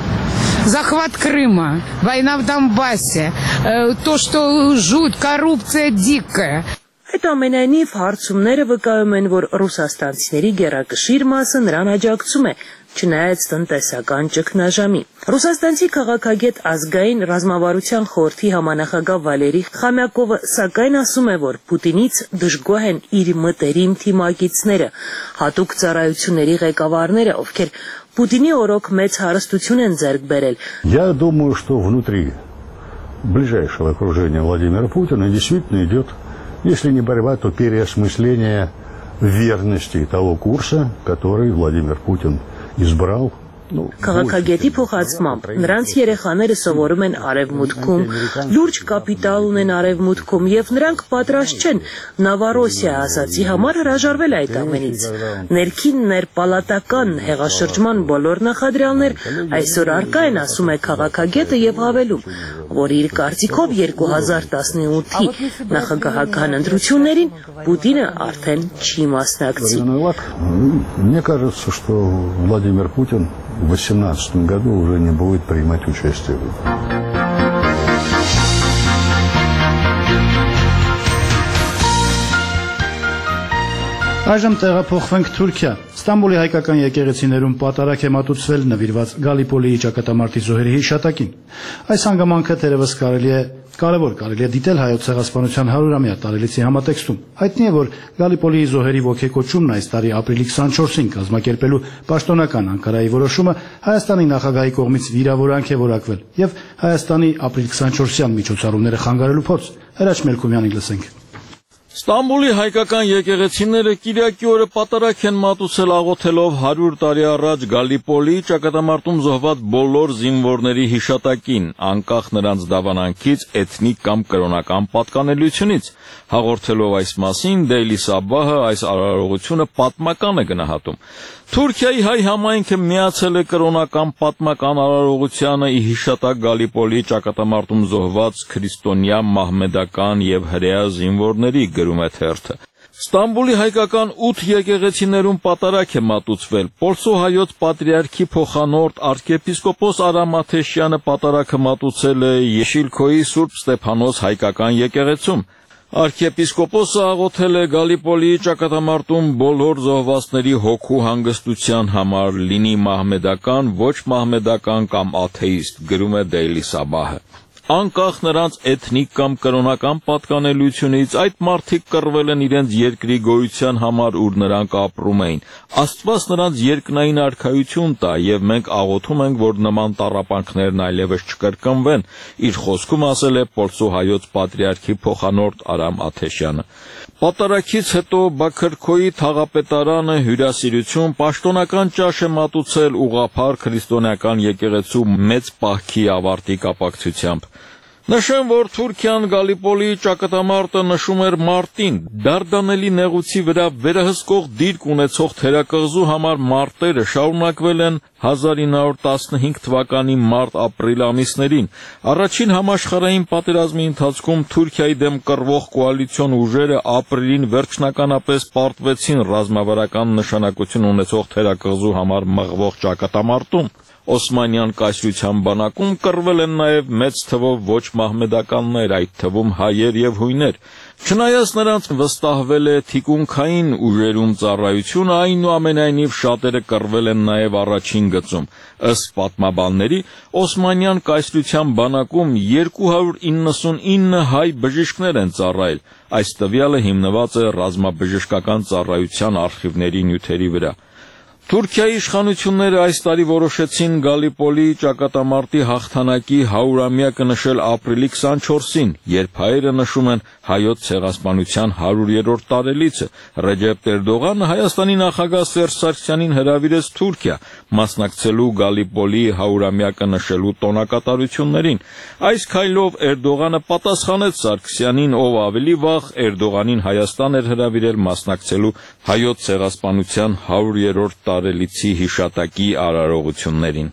Захват Крыма, война в Донбассе, э, то, что жуть, коррупция дикая. Այդ ամենայնիվ հարցումները վկայում են, որ ռուսաստանցիների գերակշիռ մասը նրան աջակցում է, չնայած տնտեսական ճգնաժամի։ Ռուսաստանցի քաղաքագետ ազգային ռազմավարության խորհրդի համանախագահ Վալերի Խամյակովը սակայն ասում է, որ Պուտինից դժգոհ են իր մտերիմ թիմակիցները, հատուկ ծառայությունների ղեկավարները, ովքեր Պուտինի օրոք մեծ հարստություն են ձեռք բերել։ Я думаю, что внутри ближайшего окружения Владимира Путина действительно идет, если не борьба, то переосмысление верности того курса, который Владимир Путин избрал. Քաղաքագետի փոխանցմամբ նրանց երեխաները սովորում են արևմուտքում, լուրջ կապիտալ ունեն արևմուտքում եւ նրանք պատրաստ չեն Նավարոսիա ասացի համար հրաժարվել այդ ամենից։ Ներքին ներպալատական հեղաշրջման բոլոր նախադրյալներ այսօր արկա են, ասում է քաղաքագետը եւ հավելում, որ իր կարծիքով երկու հազար տասնութի նախագահական ընտրություններին Պուտինը արդեն չի մասնակցի։ Мне кажется, что Владимир Путин в две тысячи восемнадцатом году уже не будет принимать участие в этом. Այժմ տեղափոխվենք Թուրքիա։ Ստամբուլի հայկական եկեղեցիներում պատարագ է մատուցվել նվիրված Գալիպոլիի ճակատամարտի զոհերի հիշատակին։ Այս հանգամանքը թերևս կարելի է կարևոր կարելի է դիտել հայոց ցեղասպանության հարյուրամյա տարելիցի համատեքստում։ Հայտնի է, որ Գալիպոլիի զոհերի ոգեկոչումն այս տարի ապրիլի քսանչորսին կազմակերպելու պաշտոնական Անկարայի որոշումը Հայաստանի նախագահի կողմից վիրավորանք է որակվել եւ Հայաստանի ապրիլ քսանչորսյան միջոցառումները խանգարելու փորձ։ Հրաչ Մելքումյանին լսենք։ Ստամբուլի հայկական եկեղեցիները Կիրակի օրը պատարագ են մատուցել աղոթելով հարյուր տարի առաջ Գալիպոլիի ճակատամարտում զոհված բոլոր զինվորների հիշատակին, անկախ նրանց դավանանքից, էթնիկ կամ կրոնական պատկանելությունից։ Հաղորդելով այս մասին Daily Sabah-ը այս արարողությունը պատմական է գնահատում։ Թուրքիայի հայ համայնքը միացել է կրոնական պատմական արարողությանը ի հիշատակ Գալիպոլիի ճակատամարտում զոհված քրիստոնյա, մահմեդական եւ հրեա զինվորների, գրում է թերթը։ Ստամբուլի հայկական ութ եկեղեցիներում պատարագ է մատուցվել։ Պոլսո հայոց պատրիարքի փոխանորդ arczepiskopos Aram Աթեշյանը պատարագը մատուցել է Եշիլքոյի Սուրբ Ստեփանոս հայկական եկեղեցում։ Արքեպիսկոպոսը աղոթել է Գալիպոլիի ճակատամարտում բոլոր զոհվածների հոգու հանգստության համար, լինի մահմեդական, ոչ մահմեդական կամ աթեիստ, գրում է Daily Sabah-ը։ Անկախ նրանց էթնիկ կամ կրոնական պատկանելությունից, այդ մարդիկ կռվել են իրենց երկրի գոյության համար, ուր նրանք ապրում էին։ Աստված նրանց երկնային արքայություն տա, եւ մենք աղոթում ենք, որ նման տառապանքներն այլևս չկրկնվեն, իր խոսքում ասել է Պոլսոհայոց պատրիարքի փոխանորդ Արամ Աթեշյանը։ Պատարագից հետո Բաքրքոյի թաղապետարանը հյուրասիրություն պաշտոնական ճաշ է մատուցել ուղղափառ քրիստոնեական եկեղեցու մեծ պահքի ավարտի կապակցությամբ։ Նշեմ, որ Թուրքիան Գալիպոլիի ճակատամարտը նշում էր մարտին, դարդանելի նեղուցի վրա վերահսկող դիրք ունեցող թերակղզու համար մարտերը շարունակվել են հազար ինը հարյուր տասնհինգ թվականի մարտ-ապրիլ ամիսներին։ Առաջին համաշխարհային պատերազմի ընթացքում Թուրքիայի դեմ կռվող կոալիցիոն ուժերը ապրիլին վերջնականապես պարտվեցին ռազմավարական նշանակություն ունեցող թերակղզու համար մղվող ճակատամարտում։ Օսմանյան կայսրության բանակում կռվել են նաև մեծ թվով ոչ մահմեդականներ, այդ թվում հայեր եւ հույներ։ Չնայած նրանց վստահվել է թիկունքային ուժերում ծառայությունը, այնուամենայնիվ շատերը կռվել են նաև առաջին գծում։ Ըստ պատմաբանների, Օսմանյան կայսրության բանակում երկու հարյուր իննսունինը հայ բժիշկներ են ծառայել։ Այս տվյալը հիմնված է ռազմաբժշկական ծառայության արխիվների նյութերի վրա։ Թուրքիայի իշխանությունները այս տարի որոշեցին Գալիպոլիի ճակատամարտի հաղթանակի հարյուրամյակը նշել ապրիլի քսանչորսին, երբ հայերը նշում են հայոց ցեղասպանության հարյուրերորդ տարելիցը։ Ռեջեփ Էրդողանը Հայաստանի նախագահ Սերժ Սարգսյանին հրավիրեց Թուրքիա, մասնակցելու Գալիպոլիի հարյուրամյակը նշելու տոնակատարություններին։ Այս քայլով Էրդողանը պատասխանեց Սարգսյանին, ով ավելի վաղ Էրդողանին Հայաստան էր հրավիրել մասնակցելու հայոց ցեղասպանության հարյուրերորդ տարելիցի հիշատակի արարողություններին։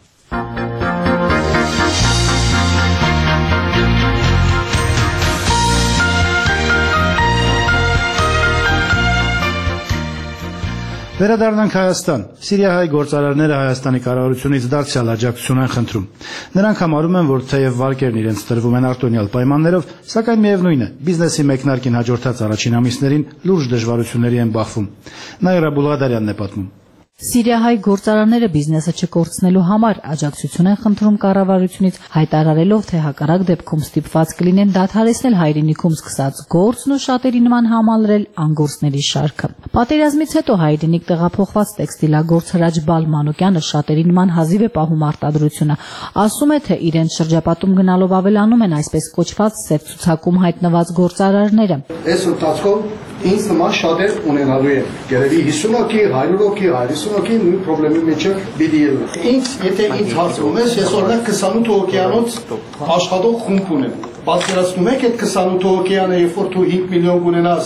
Վերադառնանք Հայաստան։ Սիրիահայ գործարարները Հայաստանի կառավարությունից դարձյալ աջակցություն են խնդրում։ Նրանք համարում են, որ թեև վարկերն իրենց տրվում են արտոնյալ պայմաններով, սակայն միևնույն է, բիզնեսի մեկնարկին հաջորդած առաջին ամիսներին լուրջ դժվարությունների են բախվում։ Նաիրա Բուլղադարյանն է պատմում։ Սիրիահայ գործարանները բիզնեսը չկորցնելու համար աջակցություն են խնդրում կառավարությունից, հայտարարելով, թե հակառակ դեպքում ստիպված կլինեն դադարեցնել հայրենիքում սկսած գործն ու շատերի նման համալրել անգործների շարքը։ Պատերազմից հետո հայրենիք տեղափոխված տեքստիլագործ Հրաչ Բալ Մանուկյանը շատերի նման հազիվ է պահում արտադրությունը։ Ասում է, թե իրենց շրջապատում գնալով ավելանում են այսպես կոչված սև ցուցակում հայտնված գործարարները։ Այս ընթացքում ինձ նման շատեր ունենալու են։ Գերեւի հիսուն հոգի, հարյուր հոգի, հարյուր հոգի նույն խնդրի մեջ պիտի ելնեն։ Ինձ, եթե ինձ հարցնում ես, ես օրինակ քսանութ հոգիանոց աշխատող խումբ ունեմ։ Պատկերացնում եք այդ քսանութ հոգիանը, երբ որ դու հինգ միլիոն ունենաս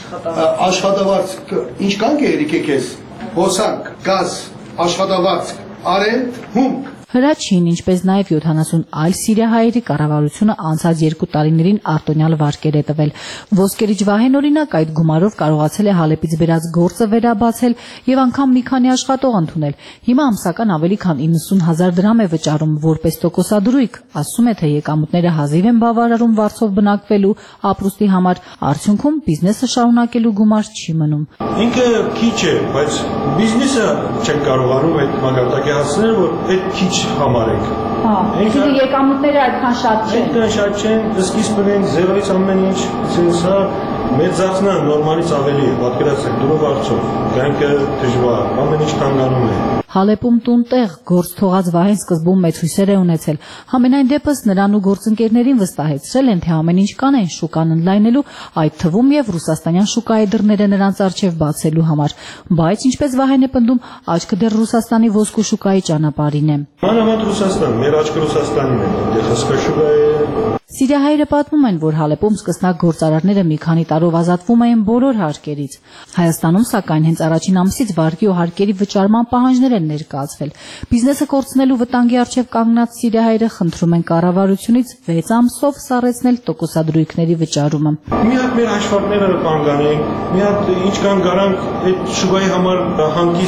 աշխատավարձ, ինչ կան գերիկե քեզ։ Հոսանք, գազ, աշխատավարձ, արենդ, հումք։ Հրաչին, ինչպես նաև յոթանասուն այլ սիրիահայերի կառավարությունը անցած երկու տարիներին արտոնյալ վարկեր է տվել։ Ոսկերիչ Վահեն օրինակ այդ գումարով կարողացել է Հալեպից բերած գործը վերաբացել եւ անգամ մի քանի աշխատող ընդունել։ Հիմա ամսական ավելի քան իննսուն հազար դրամ է վճարում որպես տոկոսադրույք։ Ասում է, թե եկամուտները հազիվ են բավարարում վարձով բնակվելու ապրուստի համար, արդյունքում բիզնեսը շարունակելու գումար չի մնում։ Ինքը քիչ է, բայց բիզնեսը չեն կարողանում այդ մակարդակի հասնել, որ այդ քիչ համարենք։ Հա, ինքը եկամուտները այդքան շատ չեն։ Այդքան շատ չեն, սկիզբն են ձևից ամեն ինչ, սա մեծացնա նորմալից ավելի է, պատկերացրեք, դուրս վարձով, կյանքը դժվար, ամեն ինչ կանգանում է։ Հալեպում տուն-տեղ գործ թողած Վահեն սկզբում մեծ հույսեր է ունեցել։ Համենայն դեպս նրան ու գործընկերներին վստահեցրել են, թե ամեն ինչ կանեն շուկան ընդլայնելու, այդ թվում եւ ռուսաստանյան շուկայի դռները նրանց առջեւ բացելու համար։ Բայց ինչպես Վահեն է պնդում, աչքը դեռ Ռուսաստանի ոսկու շուկայի ճանապարհին է։ Մանավանդ Ռուսաստան, մեր աչքը Ռուսաստանին է, դե հսկա շուկա է։ Սիրիահայերը պատմում են, որ Հալեպում սկսնակ գործարարները մի քանի տարով ազատվում էին բոլոր հարկերից։ Հայաստանում, սակայն, հենց առաջին ամսից վարկի ու հարկերի վճարման պահանջներ են ներկայացվել։ Բիզնեսը կորցնելու վտանգի առջև կանգնած սիրիահայերը խնդրում են կառավարությունից վեց ամսով սառեցնել տոկոսադրույքների վճարումը։ Մի հատ մեր հաշվարկները կանգանենք, մի հատ ինչ կան գարանք այդ շուկայի համար հանգիստ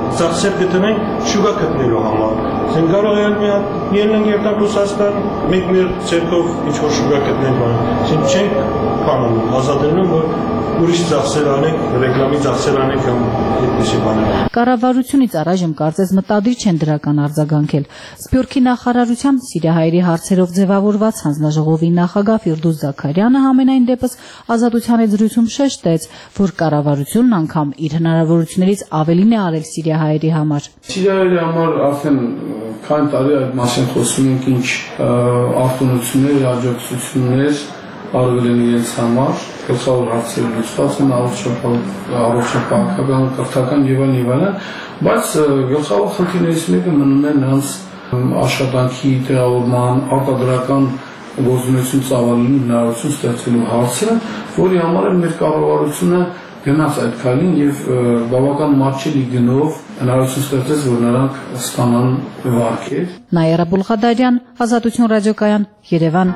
ծախսեր գտնենք շուկա գտնելու համար։ Մենք կարող ենք մի հատ ելնենք երկար Ռուսաստան, մենք մեր ցերկով ինչ որ շուկա գտնենք բան։ Մենք չենք կանոնում, ազատելնում, որ ուրիշ ծախսեր անենք, ռեկլամի ծախսեր անենք կամ այդպիսի բաներ։ Կառավարությունից առայժմ կարծես մտադիր չեն դրական արձագանքել։ Սփյուռքի նախարարության Սիրիահայերի հարցերով ձևավորված հանձնաժողովի նախագահ Ֆիրդուս Զաքարյանը համենայն դեպս Ազատության զրույցում շեշտեց, որ կառավարությունն անգամ իր հնարավորություններից ավելին է արել Սիրիահայերի համար։ Սիրիահայերի համար արդեն քանի տարի այդ մասին խոսում ենք, ինչ արտոնություններ, աջակցություններ արվել են իրենց համար, գլխավոր հարցերը լուծված են առողջապահական, կրթական եւ այլն եւ այլն, բայց գլխավոր խնդիրներից մեկը մնում է նրանց աշխատանքի տեղավորման, արտադրական գործունեություն ծավալելու հնարավորություն ստեղծելու հարցը, որի համար մեր կառավարությունը գնաց այդ քայլին եւ բավական մատչելի գնով հնարավորություն ստեղծեց, որ նրանք ստանան վարկեր։ Նաիրա Բուլղադարյան, Ազատություն ռադիոկայան, Երևան։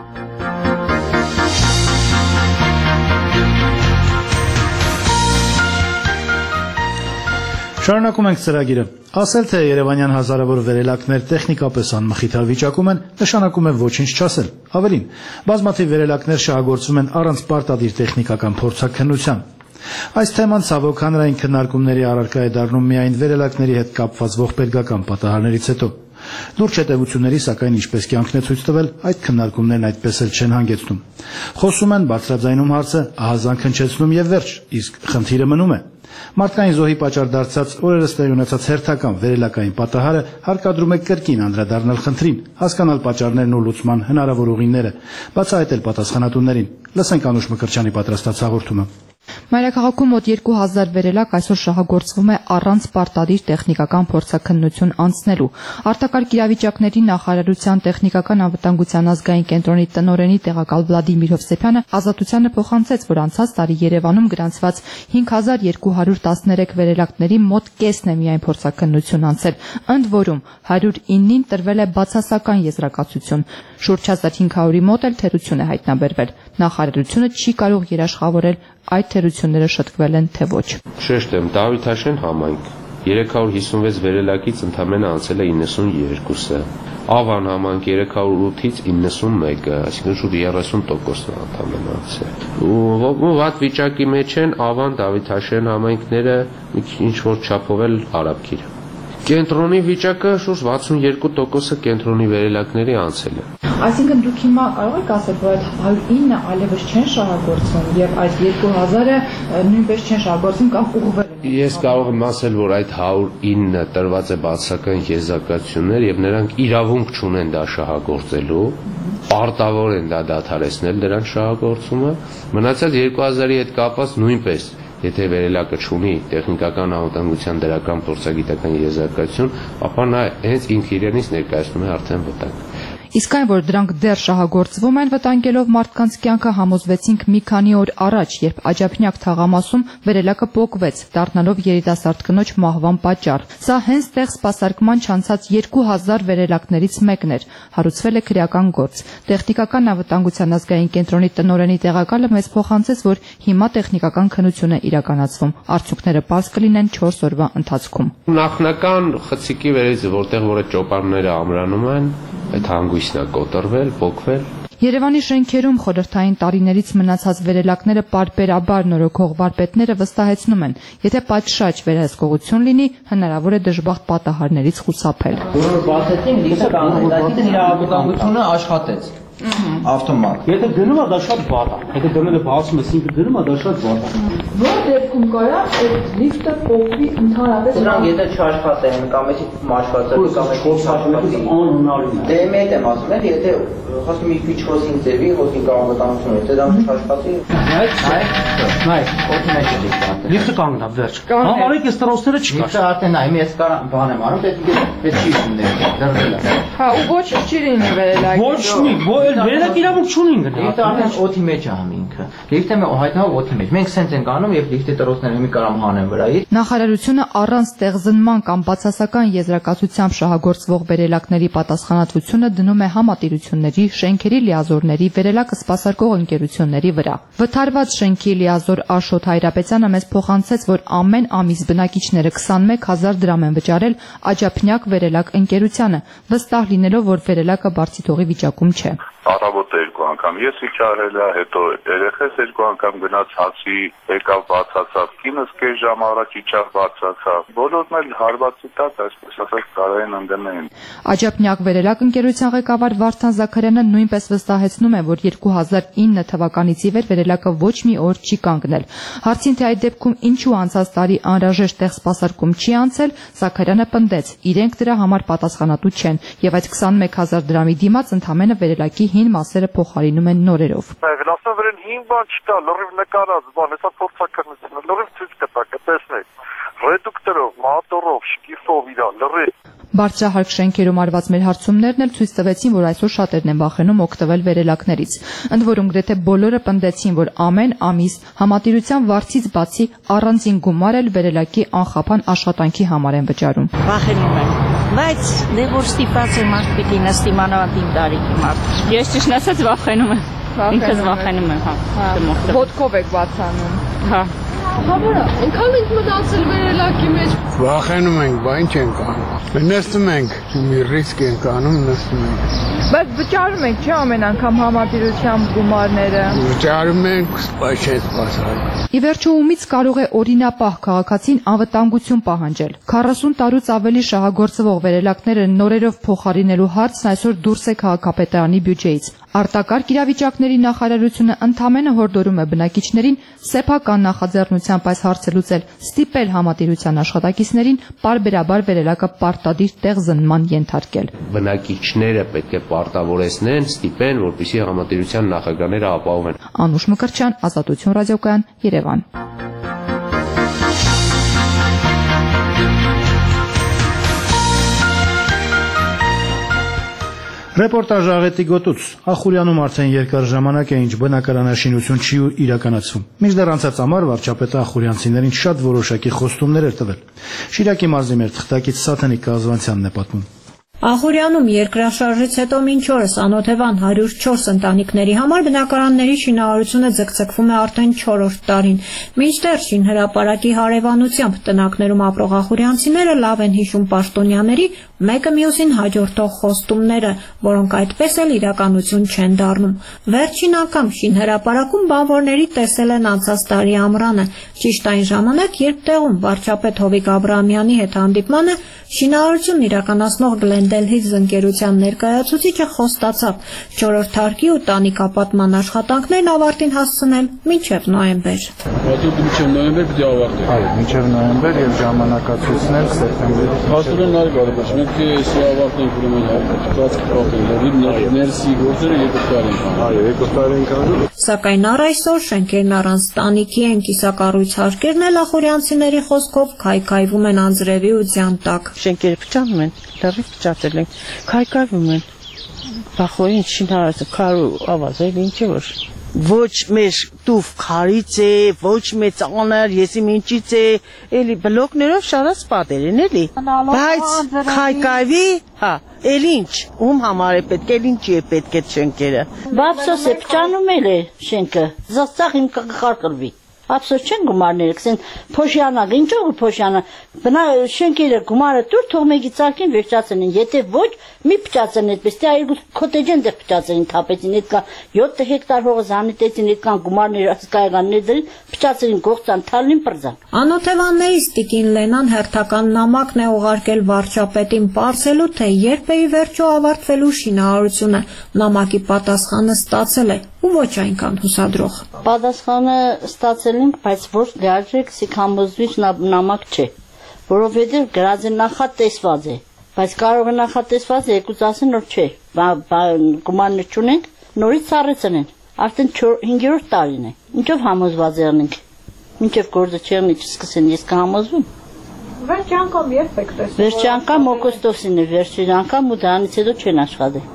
Շարունակում ենք ծրագիրը։ Ասել, թե երևանյան հազարավոր վերելակներ տեխնիկապես անմխիթար վիճակում են, նշանակում է ոչինչ չասել։ Ավելին, բազմաթիվ վերելակներ շահագործվում են առանց պարտադիր տեխնիկական փորձաքննության։ Այս թեման ցավոք հանրային քննարկումների առարկա է դառնում միայն վերելակների հետ կապված ողբերգական պատահարներից հետո։ Լուրջ հետևությունների, սակայն ինչպես կյանքն է ցույց տվել, այդ քննարկումներն այդպես էլ չեն հանգեցնում։ Խոսում են, բարձրաձայնում հարցը, ահազանգ հնչեցնում եւ վերջ, իսկ խնդիրը մնում է։ Մարդկային զոհի պատճառ դարձած օրերս տեղի ունեցած հերթական վերելակային պատահարը հարկադրում է կրկին անդրադառնալ խնդրին, հասկանալ պատճառներն ու լուծման հնարավոր ուղիները, բացահայտել պատասխանատուներին։ Լսենք Անուշ Մկրտչյանի պատրաստած հաղորդումը։ Մայրաքաղաքում մոտ երկու հազար վերելակ այսօր շահագործվում է առանց պարտադիր տեխնիկական փորձաքննություն անցնելու։ Արտակարգ իրավիճակների նախարարության տեխնիկական անվտանգության ազգային կենտրոնի տնօրենի տեղակալ Վլադիմիր Հովսեփյանը Ազատությանը փոխանցեց, որ անցած տարի Երևանում գրանցված հինգ հազար երկու հարյուր տասներեք վերելակների մոտ կեսն է միայն փորձաքննություն անցել, ընդ որում հարյուր իննին տրվել է բացասական եզրակացություն։ Շուրջ հազար հինգ հարյուրի մոտ էլ թերություն է հայտնաբերվել։ Նախարարությունը չի կարող երաշխավորել այդ թերությունները շտկվել են թե ոչ։ Շեշտ եմ, Դավիթաշեն համայնք երեք հարյուր հիսունվեց վերելակից ընդամենը անցել է իննսունյոթը, Ավան համայնք երեք հարյուր ութից իննսունմեկը, այսինքն շուրջ երեսուն տոկոսն ընդամենը անցել։ Ու վատ վիճակի մեջ են Ավան, Դավիթաշեն համայնքները ինչ որ չափով էլ հարաբկիր։ Կենտրոնի վիճակը շուրջ վաթսունյոթ տոկոսը կենտրոնի վերելակների անցել է։ Այսինքն դուք հիմա կարող եք ասել, որ այդ հարյուր ինը այլևս չեն շահագործվում եւ այդ երկու հազարը նույնպես չեն շահագործվում կամ ուղղվել են։ Ես կարող եմ ասել, որ այդ հարյուր ինը տրված է բացասական եզրակացություններ եւ նրանք իրավունք չունեն դա շահագործելու, պարտավոր են դա դադարեցնել դրանց շահագործումը։ Մնացած երկու հազարի հետ կապված նույնպես եթե վերելակը չունի տեխնիկական անվտանգության դրական փորձագիտական եզրակացություն, ապա նա հենց ինքը իրենից ներկայացնում է արդեն վտանգ։ Իսկ այն, որ դրանք դեռ շահագործվում են վտանգելով մարդկանց կյանքը, համոզվեցինք մի քանի օր առաջ, երբ Աջափնյակ թաղամասում վերելակը պոկվեց, դառնալով երիտասարդ կնոջ մահվան պատճառ։ Սա հենց տեղ սպասարկման չանցած երկու հազար վերելակներից մեկն էր։ Հարուցվել է քրեական գործ։ Տեխնիկական անվտանգության ազգային կենտրոնի տնօրենի տեղակալը մեզ փոխանցեց, որ հիմա տեխնիկական քննություն է իրականացվում։ Արդյունքները պարզ կլինեն չորս օրվա ընթացքում։ Նախնական խցիկի վերից, որտեղ որ ճոպանները ամրանում են, այդ հանգույցն է կոտրվել, փոկվել։ Երևանի շենքերում խորհրդային տարիներից մնացած վերելակները պարբերաբար նորոգող վարպետները վստահեցնում են, եթե պատշաճ վերահսկողություն լինի, հնարավոր է դժբախտ պատահարներից խուսափել։ Որ բացեցին, լիքը կանոնադատին իր անվտանգությունը աշխատեց։ Ավտոմատ։ Եթե գնում է դա շատ վատ է։ Եթե դեմերը բացում ես ինքը գնում է դա շատ վատ է։ Որ դեպքում կարա այդ լիֆտը փոխվի ընդհանրապես։ Դրանք եթե չաշխատեն կամ եթե մաշվածել կամ եթե չաշխատի անհնարին է։ Դե մեծ եմ ասում եմ, եթե խոսում մի քիչ խոսին ձևի, խոսին կանոնադատություն, եթե դա չաշխատի։ Նայ, նայ, օտոմատիկ է դա։ Լիֆտը կանգնա վերջ։ Համարեք այս տրոսները չկա։ Լիֆտը արդեն այ ես կար բան եմ անում, պետք է պետք չի ունենալ դրվել է։ Հա, ու ոչ չի լինի վերելակ։ Ոչ մի, ոչ վերելակ իրավունք չունին գնալ։ Լիֆտը արդեն օդի մեջ է համ ինքը։ Լիֆտը մե հայտնվում օդի մեջ։ Մենք սենց ենք անում եւ լիֆտի տրոցները մի կարամ հանեն վրայից։ Նախարարությունը առանց տեղզնման կամ բացասական եզրակացությամբ շահագործվող վերելակների պատասխանատվությունը դնում է համատիրությունների, շենքերի լիազորների, վերելակը սպասարկող ընկերությունների վրա։ Վթարված շենքի լիազոր Աշոտ Հայրապետյանը մեզ փոխանցեց, որ ամեն ամիս բնակիչները քսանմեկ հազար դրամ են վճարել Աջափնյակ վերելակ ընկերությանը, վստահ լինելով, որ վերելակը բարձի թողի վիճակում չէ։ Առավոտը երկու անգամ ես իջարել եմ, հետո երեխես երկու անգամ գնաց հացի, եկավ բացացավ, կինս կես ժամ առաջ իջավ բացացավ։ Բոլորն էլ հարվածի տակ, այսպես ասած, կարային ընկնեն։ Աջափնյակ վերելակ ընկերության ղեկավար Վարդան Զաքարյանը նույնպես վստահեցնում է, որ երկու հազար ինը թվականից ի վեր վերելակը ոչ մի օր չի կանգնել։ Հարցին թե այդ դեպքում ինչու անցած տարի անհրաժեշտ տեղ սպասարկում չի անցել, Զաքարյանը պնդեց. իրենք դրա համար պատասխանատու չեն եւ այդ քսանմեկ հազար դրամի դիմաց ընդամենը վերելակի հին մասերը փոխարինում են նորերով։ Ասում վրան հին բան չկա, լրիվ նկարած բան, հեսա փորձականությունը, լրիվ ցույց կտակ, տեսնեք։ Ռեդուկտորով, մատորով, շկիֆով իրա, լրիվ։ Բարձրահարկ շենքերում արված մեր հարցումներն էլ ցույց տվեցին, որ այսօր շատերն են վախենում օգտվել վերելակներից։ Ընդ որում գրեթե բոլորը պնդեցին, որ ամեն ամիս համատիրության վարձից բացի առանձին գումար էլ վերելակի անխափան աշխատանքի համար են վճարում։ Վախենում եմ, բայց դե որ ստիպած եմ մարդ պիտի նստի մանավանդ իմ տարիքի մարդ։ Ես ճիշտ ասած վախենում եմ։ Ինքս վախենում եմ, հա։ Ոտքով եք բացանում։ Հա։ Հավորա, այնքան ենք մտածել վերելակի մեջ։ Վախենում ենք, բա ինչ ենք անում։ Նստում ենք, մի ռիսկ ենք անում, նստում ենք։ Բայց վճարում եք, չէ՞ ամեն անգամ համատիրությամբ գումարները։ Վճարում ենք, բայց չէ սպասալ։ Ի վերջո ումից կարող է օրինապահ քաղաքացին անվտանգություն պահանջել։ քառասուն տարուց ավելի շահագործվող վերելակները նորերով փոխարինելու հարցն այսօր դուրս է քաղաքապետարանի բյուջեից։ Արտակարգ իրավիճակների նախարարությունը ընդամենը հորդորում է բնակիչներին սեփական նախաձեռնությամբ այս հարցը լուծել, ստիպել համատիրության աշխատակիցներին պարբերաբար վերելակը պարտադիր տեղզնման ենթարկել։ Բնակիչները պետք է պարտավորեցնեն, ստիպեն, որպեսզի համատիրության նախագահները ապահովեն։ Անուշ Մկրտչյան, Ազատություն ռադիոկայան, Երևան։ Ռեպորտաժ աղետի գոտուց Ախուրյանում արդեն երկար ժամանակ է ինչ բնակարանաշինություն չի իրականացվում։ Մինչդեռ անցած ամառ վարչապետը ախուրյանցիներին շատ որոշակի խոստումներ էր տվել։ Շիրակի մարզի մեր թղթակից Սաթենիկ Կազվանցյանն է պատմում։ Ախուրյանում երկրաշարժից հետո մինչ օրս անօթևան հարյուր չորս ընտանիքների համար բնակարանների շինարարությունը ձգձգվում է արդեն չորրորդ տարին։ Մինչդեռ շինհրապարակի հարևանությամբ տնակներում ապրող ախուրյանցիները լավ են հիշում պաշտոնյաների մեկը մյուսին հաջորդող խոստումները, որոնք այդպես էլ իրականություն չեն դառնում։ Վերջին անգամ շինհրապարակում բանվորների տեսել են անցած տարի ամռանը, ճիշտ այն ժամանակ, երբ տեղում վարչապետ Հովիկ Աբրահամյանի հետ հանդիպմանը շինարարությունն իրականացնող Glendale-Hills ընկերության ներկայացուցիչը խոստացավ չորրորդ հարկի ու տանիքապատման աշխատանքներն ավարտին հասցնել մինչև նոյեմբեր։ Հատուկ մինչև նոյեմբեր պիտի ավարտենք։ Այո, մինչև նոյեմբեր եւ ժամանակացույցներ սեպտեմբերի։ Փաստորեն նար կարող է, մենք էսի ավարտենք ուրեմն հատկաց կապակները, ներսի գործերը երկու տարի են։ Այո, երկու տարի են կանում։ Սակայն առ այսօր շենքերն առանց տանիքի են, կիսակառույց հարկերն էլ ախուրյանցիների խոսքով քայքայվում են անձրևի ու ձյան տակ։ Շենքերը փչանում են, լրիվ փչացել են, քայքայվում են։ Բախոյին շինարարը քարու ավազել ինչի որ ոչ մեր տուֆ քարից է, ոչ մեր ծանր, եսի մինչից է, էլի բլոկներով շարած պատեր են էլի։ Բայց քայքայվի, հա, էլ ինչ, ում համար է պետք, էլ ինչի է պետք այդ շենքերը։ Բաբսոս է փչանում էլ է շենքը, զղծաղ իմ կխարկրվի։ Ափսոս չեն գումարները, կսեն փոշյանակ, ինչով փոշյանը, բնա շենքերը գումարը դուր թող մեկի ծարկին վերջացնեն, եթե ոչ մի փճացեն այդպես, թե այգու քոտեջեն դեռ փճացեն թափեցին, այդ կա յոթ հեկտար հողը զանիտեցին, այդ կան գումարները ասկայականներ դրին, փճացրին գողցան, թալին պրզան։ Անօթևաններից Տիկին Լենան հերթական նամակն է ուղարկել վարչապետին պարզելու, թե երբ է ի վերջո ավարտվելու շինարարությունը, նամակի պատասխանը ստացել է ու ոչ այնքան հուսադրող։ Պատասխանը ստացել ենք, բայց ոչ լիարժեք սիքամոզվիչ նամակ չէ, որովհետև գրած է նախատեսված է, բայց կարող է նախատեսված է եկուց ասեն որ չէ, գումարներ չունենք, նորից ծառեցնեն, արդեն հինգերորդ տարին է, ինչով համոզված եղնենք, մինչև գործը չեղնի չսկսեն, ես կհամոզվում։ Վերջի անգամ երբ եք տեսել։ Վերջի անգամ օգոստոսին է, վերջի անգամ ու դրանից հետո չեն աշխատել։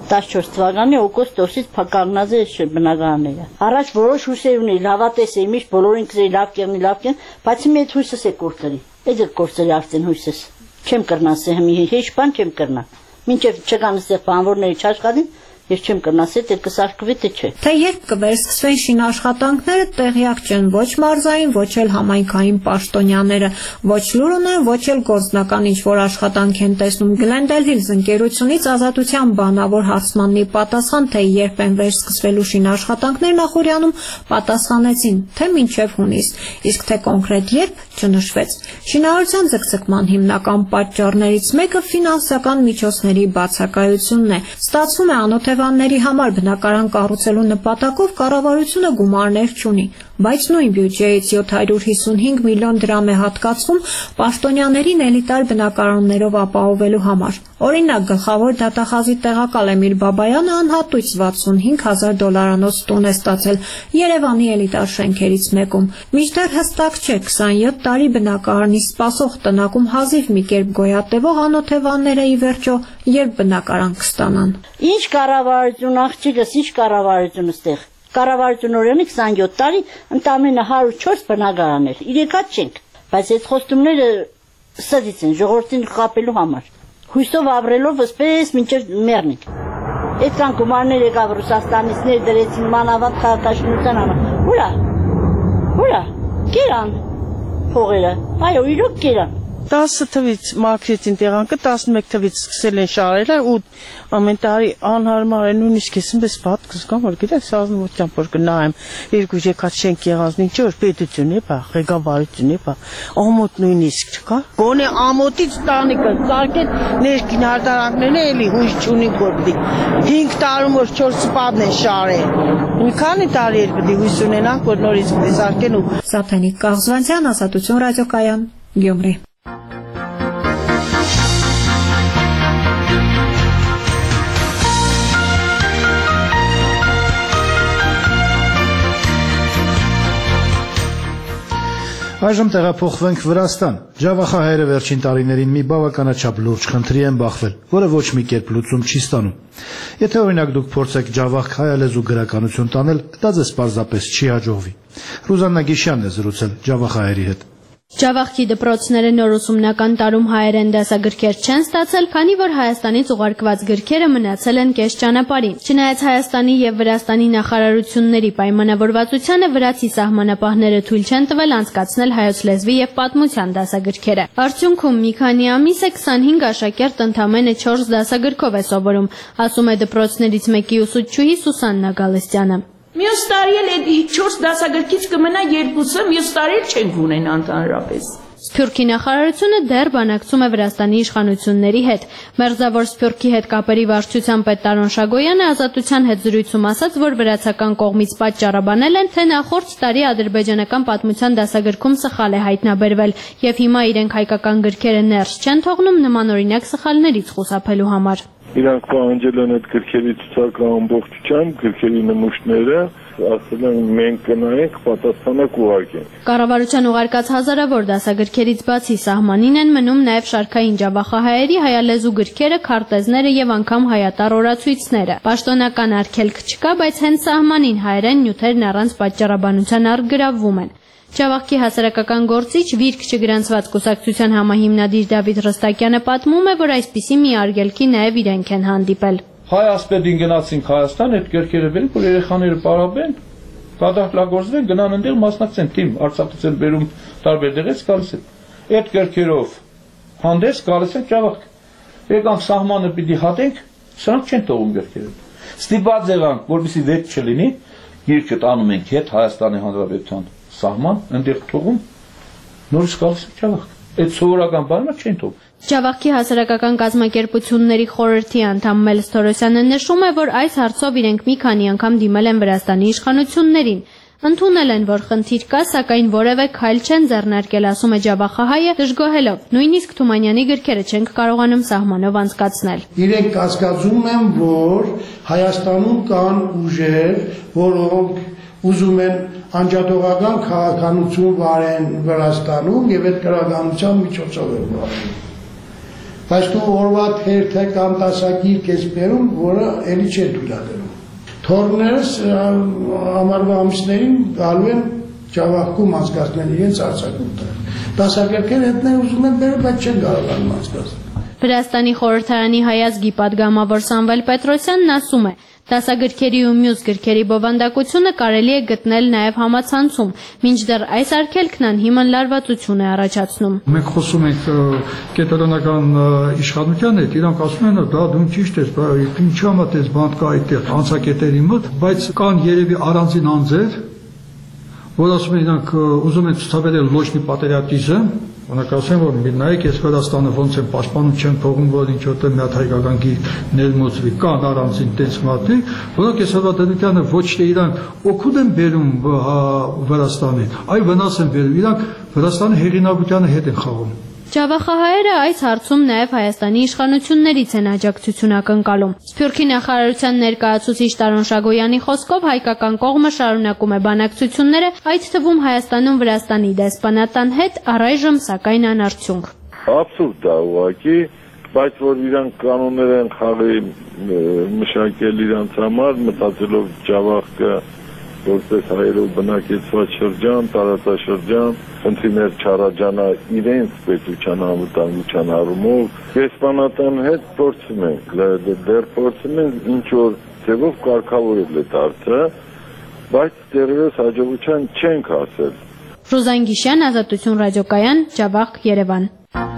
տասնչորս թվականի օգոստոսից փականգնած է բնակարանները։ Առաջ որոշ հույսեր ունի, լավատես է, միշտ բոլորին կզեի լավ կերնի, լավ կերնի, բայց մի այդ հույսս է կորցրի։ Այդ է կորցրի արդեն հույսս։ Չեմ կրնա սեղմի, հեչ բան չեմ կրնա։ Մինչև չկան այստեղ բանվորների չաշխատին, ես չեմ կրնասել, դե կսարկվի թե չէ։ Թե երբ կվերսկսվեն շինաշխատանքները, տեղյակ չեն ոչ մարզային, ոչ էլ համայնքային պաշտոնյաները, ոչ լուրն են, ոչ էլ գործնական ինչ-որ աշխատանք են տեսնում։ Glendale Hills ընկերությունից Ազատության բանավոր հարցմաննի պատասխան, թե երբ են վերսկսվելու շինաշխատանքներ Նախորյանում, պատասխանեցին, թե մինչև հունիս, իսկ թե կոնկրետ երբ չնշվեց։ Շինարարության ձգձգման հիմնական պատճառներից մեկը ֆինանսական միջոցների բացակայությունն է։ Ստացվում է անօթևանների համար բնակարան կառուցելու նպատակով կառավարությունը գումարներ չունի, բայց նույն բյուջեից յոթ հարյուր հիսունհինգ միլիոն դրամ է հատկացվում պաշտոնյաներին էլիտար բնակարաններով ապահովելու համար։ Օրինակ, գլխավոր դատախազի տեղակալ Էմիլ Բաբայանը անհատույց վաթսունհինգ հազար դոլարանոց տուն է ստացել Երևանի էլիտար շենքերից մեկում։ Մինչդեռ հստակ չէ քսանյոթ տարի բնակարանի սպասող տնակում հազիվ մի կերպ գոյատևող անօթևանները ի վերջո երբ բնակարան կստանան։ Ինչ կառավարություն աղջիկս, ինչ կառավարություն ստեղ։ Կառավարություն օրենի քսանյոթ տարի ընդամենը հարյուր ու չորս բնակարաններ։ Իրեկած չենք, բայց այդ խոստումները սրից են ժողովրդին խաբելու համար։ Հույսով ապրելով ըսպես մինչև մեռնիկ։ Այդքան գումարներ եկավ Ռուսաստանից ներդրեցին մանավանդ քաղաքաշինության համար։ Ուրա։ Ուրա։ Կերան փողերը։ Այո, իրոք կերան։ տասը թվից մաքրեցին տեղանքը, տասնմեկ թվից սկսել են շարելը ու ամեն տարի անհարմար է, նույնիսկ ես ինձ վատ կզգամ, որ գիտես, ազնվությամբ որ գնայեմ երկու եկած շենք եղածն ինչ որ պետություն է, բա, ղեկավարություն է, բա, ամոթ նույնիսկ չկա։ Գոնե ամոթից տանիքը ծարկել ներքին հարդարանքներն էլի հույս չունին որ պիտի հինգ տարում որ չորս սպադն են շարել։ Մի քանի տարի էր պիտի հույս ունենանք, որ նորից պիտի սարքեն ու Սաթենիկ Կաղզվանցյան, Ազատություն ռադիոկայան, Գյումրի։ Այժմ տեղափոխվենք Վրաստան։ Ջավախահայերը վերջին տարիներին մի բավականաչափ լուրջ խնդրի են բախվել, որը ոչ մի կերպ լուծում չի ստանում։ Եթե օրինակ դուք փորձեք ջավախ հայալեզու գրականություն տանել, դա ձեզ պարզապես չի հաջողվի։ Ռուզաննա Գիշյանն է զրուցել ջավախահայերի հետ։ Ջավախքի դպրոցները նոր ուսումնական տարում հայերեն դասագրքեր չեն ստացել, քանի որ Հայաստանից ուղարկված գրքերը մնացել են կես ճանապարհին։ Չնայած Հայաստանի եւ Վրաստանի նախարարությունների պայմանավորվածությանը վրացի սահմանապահները թույլ չեն տվել անցկացնել հայոց լեզվի եւ պատմության դասագրքերը։ Արդյունքում մի քանի ամիս է քսանհինգ աշակերտ ընդամենը չորս դասագրքով է սովորում, ասում է դպրոցներից մեկի ուսուցչուհի Սուսաննա Գալստյանը։ Մյուս տարի էլ այդ չորս դասագրքից կմնա երկուսը, մյուս տարի էլ չենք ունենա ընդհանրապես։ Սփյուռքի նախարարությունը դեռ բանակցում է Վրաստանի իշխանությունների հետ։ Մերձավոր Սփյուռքի հետ կապերի վարչության պետ Տարոն Շագոյանը Ազատության հետ զրույցում ասաց, որ վրացական կողմից պատճառաբանել են, թե նախորդ տարի ադրբեջանական պատմության դասագրքում սխալ է հայտնաբերվել, եւ հիմա իրենք հայկական գրքերը ներս չեն թողնում նմանօրինակ սխալներից խուսափելու համար։ Իրանք պահանջել են այդ գրքերի ցուցակը ամբողջությամբ, գրքերի նմուշները, ասել են մենք կնայենք, պատասխանեք ուղարկենք։ Կառավարության ուղարկած հազարավոր դասագրքերից բացի սահմանին են մնում նաև շարքային ջավախահայերի հայալեզու գրքերը, քարտեզները եւ անգամ հայատառ օրացույցները։ Պաշտոնական արգելք չկա, բայց հենց սահմանին հայերեն նյութերն առանց պատճառաբանության արգրավվում են։ Ջավախքի հասարակական գործիչ Վիրք չգրանցված կուսակցության համահիմնադիր Դավիթ Ռստակյանը պատմում է, որ այսպիսի մի արգելքի նաև իրենք են հանդիպել։ Հայ ասպետին գնացինք Հայաստան, այդ գրքերը բերին, որ երեխաները պարապեն, կադախլագործվեն, գնան այնտեղ մասնակցեն թիմ, Արցախից են բերում տարբեր տեղից գալիս են։ Այդ գրքերով հանդես գալիս են Ջավախք։ Եկանք սահմանը պիտի հատենք, սրանք չեն թողում գրքերը։ Ստիպված եղանք, որպեսզի վեճ չլինի, գիրքը տանում ենք հետ Հայաստանի Հանրապետության սահման, այնտեղ թողում, նորից գալիս են Ջավախք։ Այդ սովորական բանը չեն թողում։ Ջավախքի հասարակական կազմակերպությունների խորհրդի անդամ Մելս Թորոսյանը նշում է, որ այս հարցով իրենք մի քանի անգամ դիմել են Վրաստանի իշխանություններին։ Ընդունել են, որ խնդիր կա, սակայն որևէ քայլ չեն ձեռնարկել, ասում է ջավախահայը, դժգոհելով։ Նույնիսկ Թումանյանի գրքերը չենք կարողանում սահմանով անցկացնել։ Իրենք կասկածում են, որ Հայաստանում կան ուժեր, որոնք ուզում են անջատողական քաղաքականություն վարեն Վրաստանում եւ այդ քաղաքականության միջոցով են վարում։ բայց դու օրվա թերթը կամ դասագիր կես բերում, որը էլի չէ թույլատրում։ Թորներս ամառվա ամիսներին գալու են Ջավախքում անցկացնել իրենց արձակուրդը։ Դասագրքերը հետներ ուզում են բերել, բայց չեն կարողանում անցկացնել։ Վրաստանի խորհրդարանի հայազգի պատգամավոր Սամվել Պետրոսյանն ասում է, դասագրքերի ու մյուս գրքերի բովանդակությունը կարելի է գտնել նաև համացանցում, մինչդեռ այս արգելքն անհիմն լարվածություն է առաջացնում։ Մենք խոսում ենք կենտրոնական իշխանության հետ, իրանք ասում են, դա դու ճիշտ ես, ինչի՞ համար էս բան կա այդտեղ անցակետերի մոտ, բայց կան երևի առանձին անձեր, որ ասում են իրանք ուզում են ցուցաբերել ոչ մի պատերազմիզմ, օրինակ ասեմ, որ նայեք, ես Վրաստանը ոնց են պաշտպանում, չեն թողում, որ ինչ որտեղ մի հատ հայկական գիրք ներմուծվի, կան առանձին տենց մարդիկ, որոնք այս հավատալիքանը ոչ թե իրանք օգուտ են բերում Վրաստանին, այլ վնաս են բերում, իրանք Վրաստանի հեղինակությանը հետ են խաղում։ Ջավախահայերը այս հարցում նաև Հայաստանի իշխանություններից են աջակցություն ակնկալում։ Սփյուռքի նախարարության ներկայացուցիչ Տարոն Շագոյանի խոսքով հայկական կողմը շարունակում է բանակցությունները, այդ թվում Հայաստանում Վրաստանի դեսպանատան հետ, առայժմ սակայն անարդյունք։ Աբսուրդ է ուղղակի, բայց որ իրանք կանոններ են խաղի մշակել իրանց համար, մտածելով Ջավախքը որպես հայերով բնակեցված շրջան, տարածաշրջան, խնդիրներ չառաջանա իրենց պետության անվտանգության առումով, դեսպանատան հետ փորձում ենք, դեռ փորձում ենք ինչ որ ձևով կարգավորել այդ հարցը, բայց դեռևս հաջողության չենք հասել։ Ռուզան Գիշյան, Ազատություն ռադիոկայան, Ջավախ, Երևան։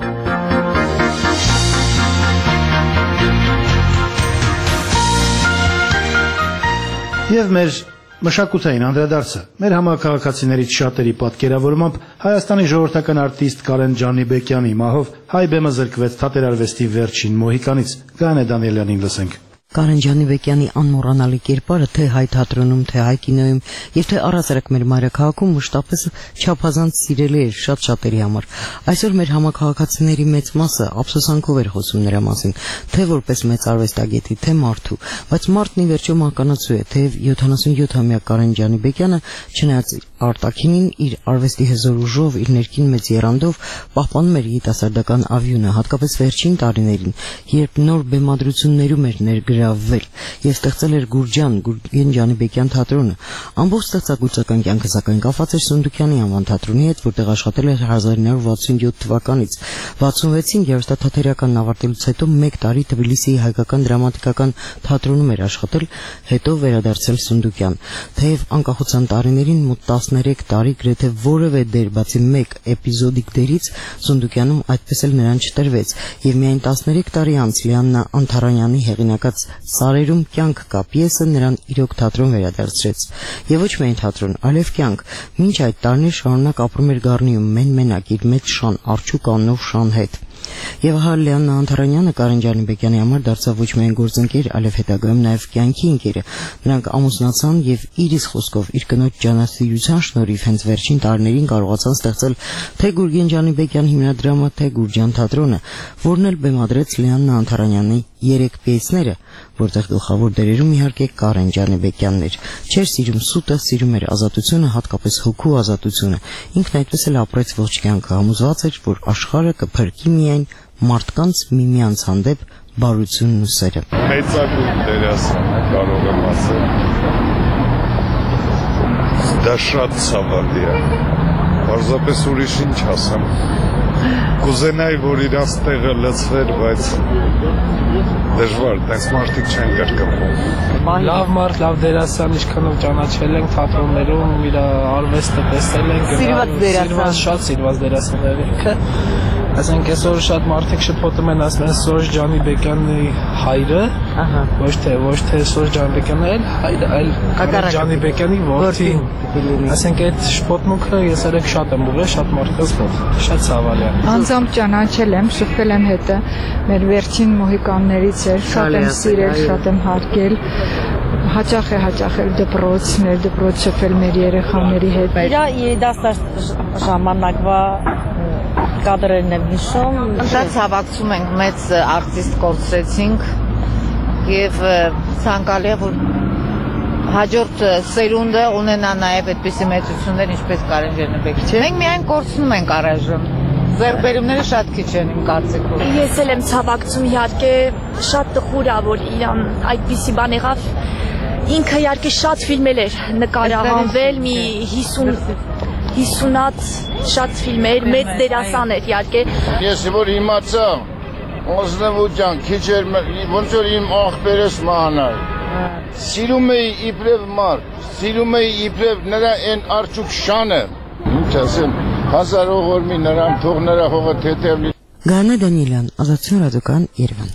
Եվ մեր մշակութային անդրադարձը մեր համակարգացիներից շատերի պատկերավորմամբ Հայաստանի ժողովրդական արտիստ Կարեն Ջանիբեկյանի մահով հայ բեմը զրկվեց թատերարվեստի վերջին մոհիկանից։ Գանե Դանիելյանին լսենք։ Կարեն Ջանիբեկյանի անմոռանալի կերպարը թե հայ թատրոնում, թե հայ կինոյում եւ թե առասարակ մեր մայրաքաղաքում մշտապես չափազանց սիրելի էր շատ շատերի համար։ Այսօր մեր համակարգացիների մեծ մասը ափսոսանքով էր խոսում նրա մասին, թե որպես մեծ արվեստագետի, թե մարդու, բայց մարդն ի վերջո մականացու է, թեև յոթանասունյոթամյա Կարեն Ջանիբեկյանը, չնայած արտաքինին իր արվեստի հզոր ուժով, իր ներքին մեծ եռանդով պահպանում էր երիտասարդական ավյունը, հատկապես վերջին տարիներին, երբ նոր բեմադրություններում էր ներգրավվել եւ ստեղծել էր Գուրջան, Գուրգեն Ջանիբեկյան թատրոնը։ Ամբողջ ստեղծագործական կյանքը սակայն կապված էր Սունդուկյանի անվան թատրոնի հետ, որտեղ աշխատել էր հազար ինը հարյուր վաթսունյոթ թվականից։ վաթսունվեցին երաժշտաթատերականն ավարտելուց հետո մեկ տարի Թբիլիսիի հայկական դրամատիկական թատրոնում էր աշխատել, հետո վերադարձել Սունդուկյան։ Թեև անկախության տարիներին մոտ տասներեք տարի գրեթե որևէ դեր, բացի մեկ էպիզոդիկ դերից, Սունդուկյանում այդպես էլ նրան չտրվեց, եւ միայն տասներեք տարի անց Լիաննա Անթարանյանի հեղինակած Սարերում կյանք կա պիեսը նրան իրոք թատրոն վերադարձրեց։ Եվ ոչ միայն թատրոն, այլև կյանք։ Մինչ այդ տարիներ շարունակ ապրում էր Գառնիում մեն-մենակ իր մեծ շան Արչուկ անունով շան հետ։ Եվ հա Լիաննա Անթարանյանը Կարեն Ջանիբեկյանի համար դարձավ ոչ միայն գործընկեր, այլև հետագայում նաև կյանքի ընկերը։ Նրանք ամուսնացան եւ իր իսկ խոսքով իր կնոջ ջանասիրության շնորհիվ հենց վերջին տարիներին կարողացան ստեղծել թե Գուրգեն Ջանիբեկյան հիմնադրամը, թե Գուրջան թատրոնը, որն էլ բեմադրեց Լիաննա Անթարանյանի երեք պիեսները, որտեղ գլխավոր դերերում իհարկե Կարեն Ջանիբեկյանն էր։ Չէր սիրում սուտը, սիրում էր ազատությունը, հատկապես հոգու ազատությունը։ Ինքն այդպես էլ ապրեց ողջ կյանքը, համոզված էր, որ աշխարհը կփրկի միայն մարդկանց միմյանց հանդեպ բարությունն ու սերը։ Մեծագույն դերասան կարող եմ ասել։ Դա շատ ցավալի է։ Պարզապես ուրիշ ինչ ասեմ։ Կուզենայի, որ իրանց տեղը լցվեր, բայց դժվար, տես մարդիկ չեն կրկնվում։ Լավ մարդ, լավ դերասան, ինչքանով ճանաչել ենք թատրոններում, իր արվեստը տեսել ենք, սիրված շատ սիրված դերասաններ ենք։ Ասենք այսօր շատ մարդիկ շփոթում են, ասում են Սորժ Ջանիբեկյանի հայրը, ոչ թե ոչ թե Սորժ Ջանիբեկյանը, այլ այլ Կարեն Ջանիբեկյանի որդին։ Ասենք այդ շփոթմունքը ես երեք շատ եմ ուղղել, շատ մարդկանց մոտ, շատ ցավալի է։ Անձամբ ճանաչել եմ, շփվել եմ հետը, մեր վերջին մոհիկաններից էր, շատ եմ սիրել, շատ եմ հարգել։ Հաճախ է հաճախել դպրոց, մեր դպրոց շփվել մեր երեխաների հետ։ Իր երիտասարդ ժամանակվա կադրերն եմ հիշում։ Շատ ցավակցում ենք, մեծ արտիստ կորցրեցինք եւ ցանկալի է, որ հաջորդ սերունդը ունենա նաեւ այդպիսի մեծություններ, ինչպես Կարեն Ջանիբեկյանը։ Մենք միայն կորցնում ենք առայժմ։ ձեռքբերումները շատ քիչ են իմ կարծիքով։ Ես էլ եմ ցավակցում, իհարկե շատ տխուր է, որ իրան այդպիսի բան եղավ։ Ինքը իհարկե շատ ֆիլմեր էր նկարահանվել, մի հիսուն-հատ շատ ֆիլմեր, մեծ դերասան էր իհարկե։ Ես որ իմացա, Օզնեվու ջան, քիչ էր ոնց որ իմ աղբերս մահանալ։ Սիրում էի իբրև մարդ, սիրում էի իբրև նրա այն արջուկ շանը։ Ինչ ասեմ, հազարով որ մի նրան թող նրա հողը թեթև լի։ Գանե Դանիելյան, Ազատություն ռադիոկայան Երևան։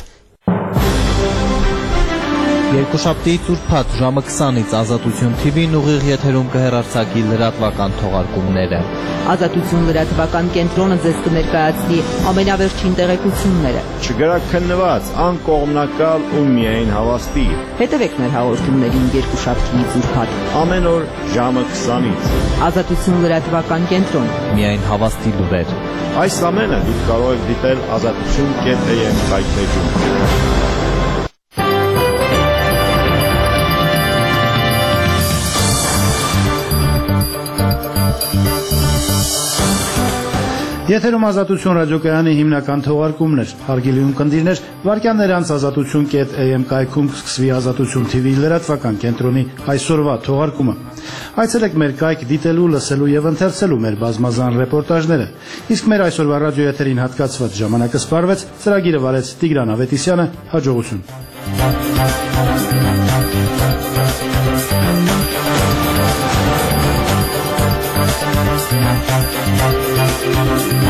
Երկուշաբթի ծուրփաթ ժամը քսանից Ազատություն թի վին ուղիղ եթերում կհեռարձակի լրատվական թողարկումները։ Ազատություն լրատվական կենտրոնը ձեզ կներկայացնի ամենավերջին տեղեկությունները։ Չգրակ քննված, անկողմնակալ ու միայն հավաստի։ Հետևեք մեր հաղորդումներին երկուշաբթի ծուրփաթ ամեն օր ժամը քսանից։ Ազատություն լրատվական կենտրոն։ Միայն հավաստի լուրեր։ Այս ամենը դուք կարող եք դիտել ազատություն կետ էյ էմ сайթերում։ Եթերում Ազատություն ռադիոկայանի հիմնական թողարկումներ, հարգելի ունկնդիրներ, վարքյաններ անց ազատություն կետ էյ էմ կայքում կսկսվի Ազատություն թի վի լրատվական կենտրոնի այսօրվա թողարկումը։ Այցելեք մեր կայք դիտելու, լսելու եւ ընթերցելու մեր բազմազան ռեպորտաժները։ Իսկ մեր այսօրվա ռադիոեթերին հատկացված ժամանակը սպառվեց, ծրագիրը վարեց Տիգրան Ավետիսյանը, հաջողություն։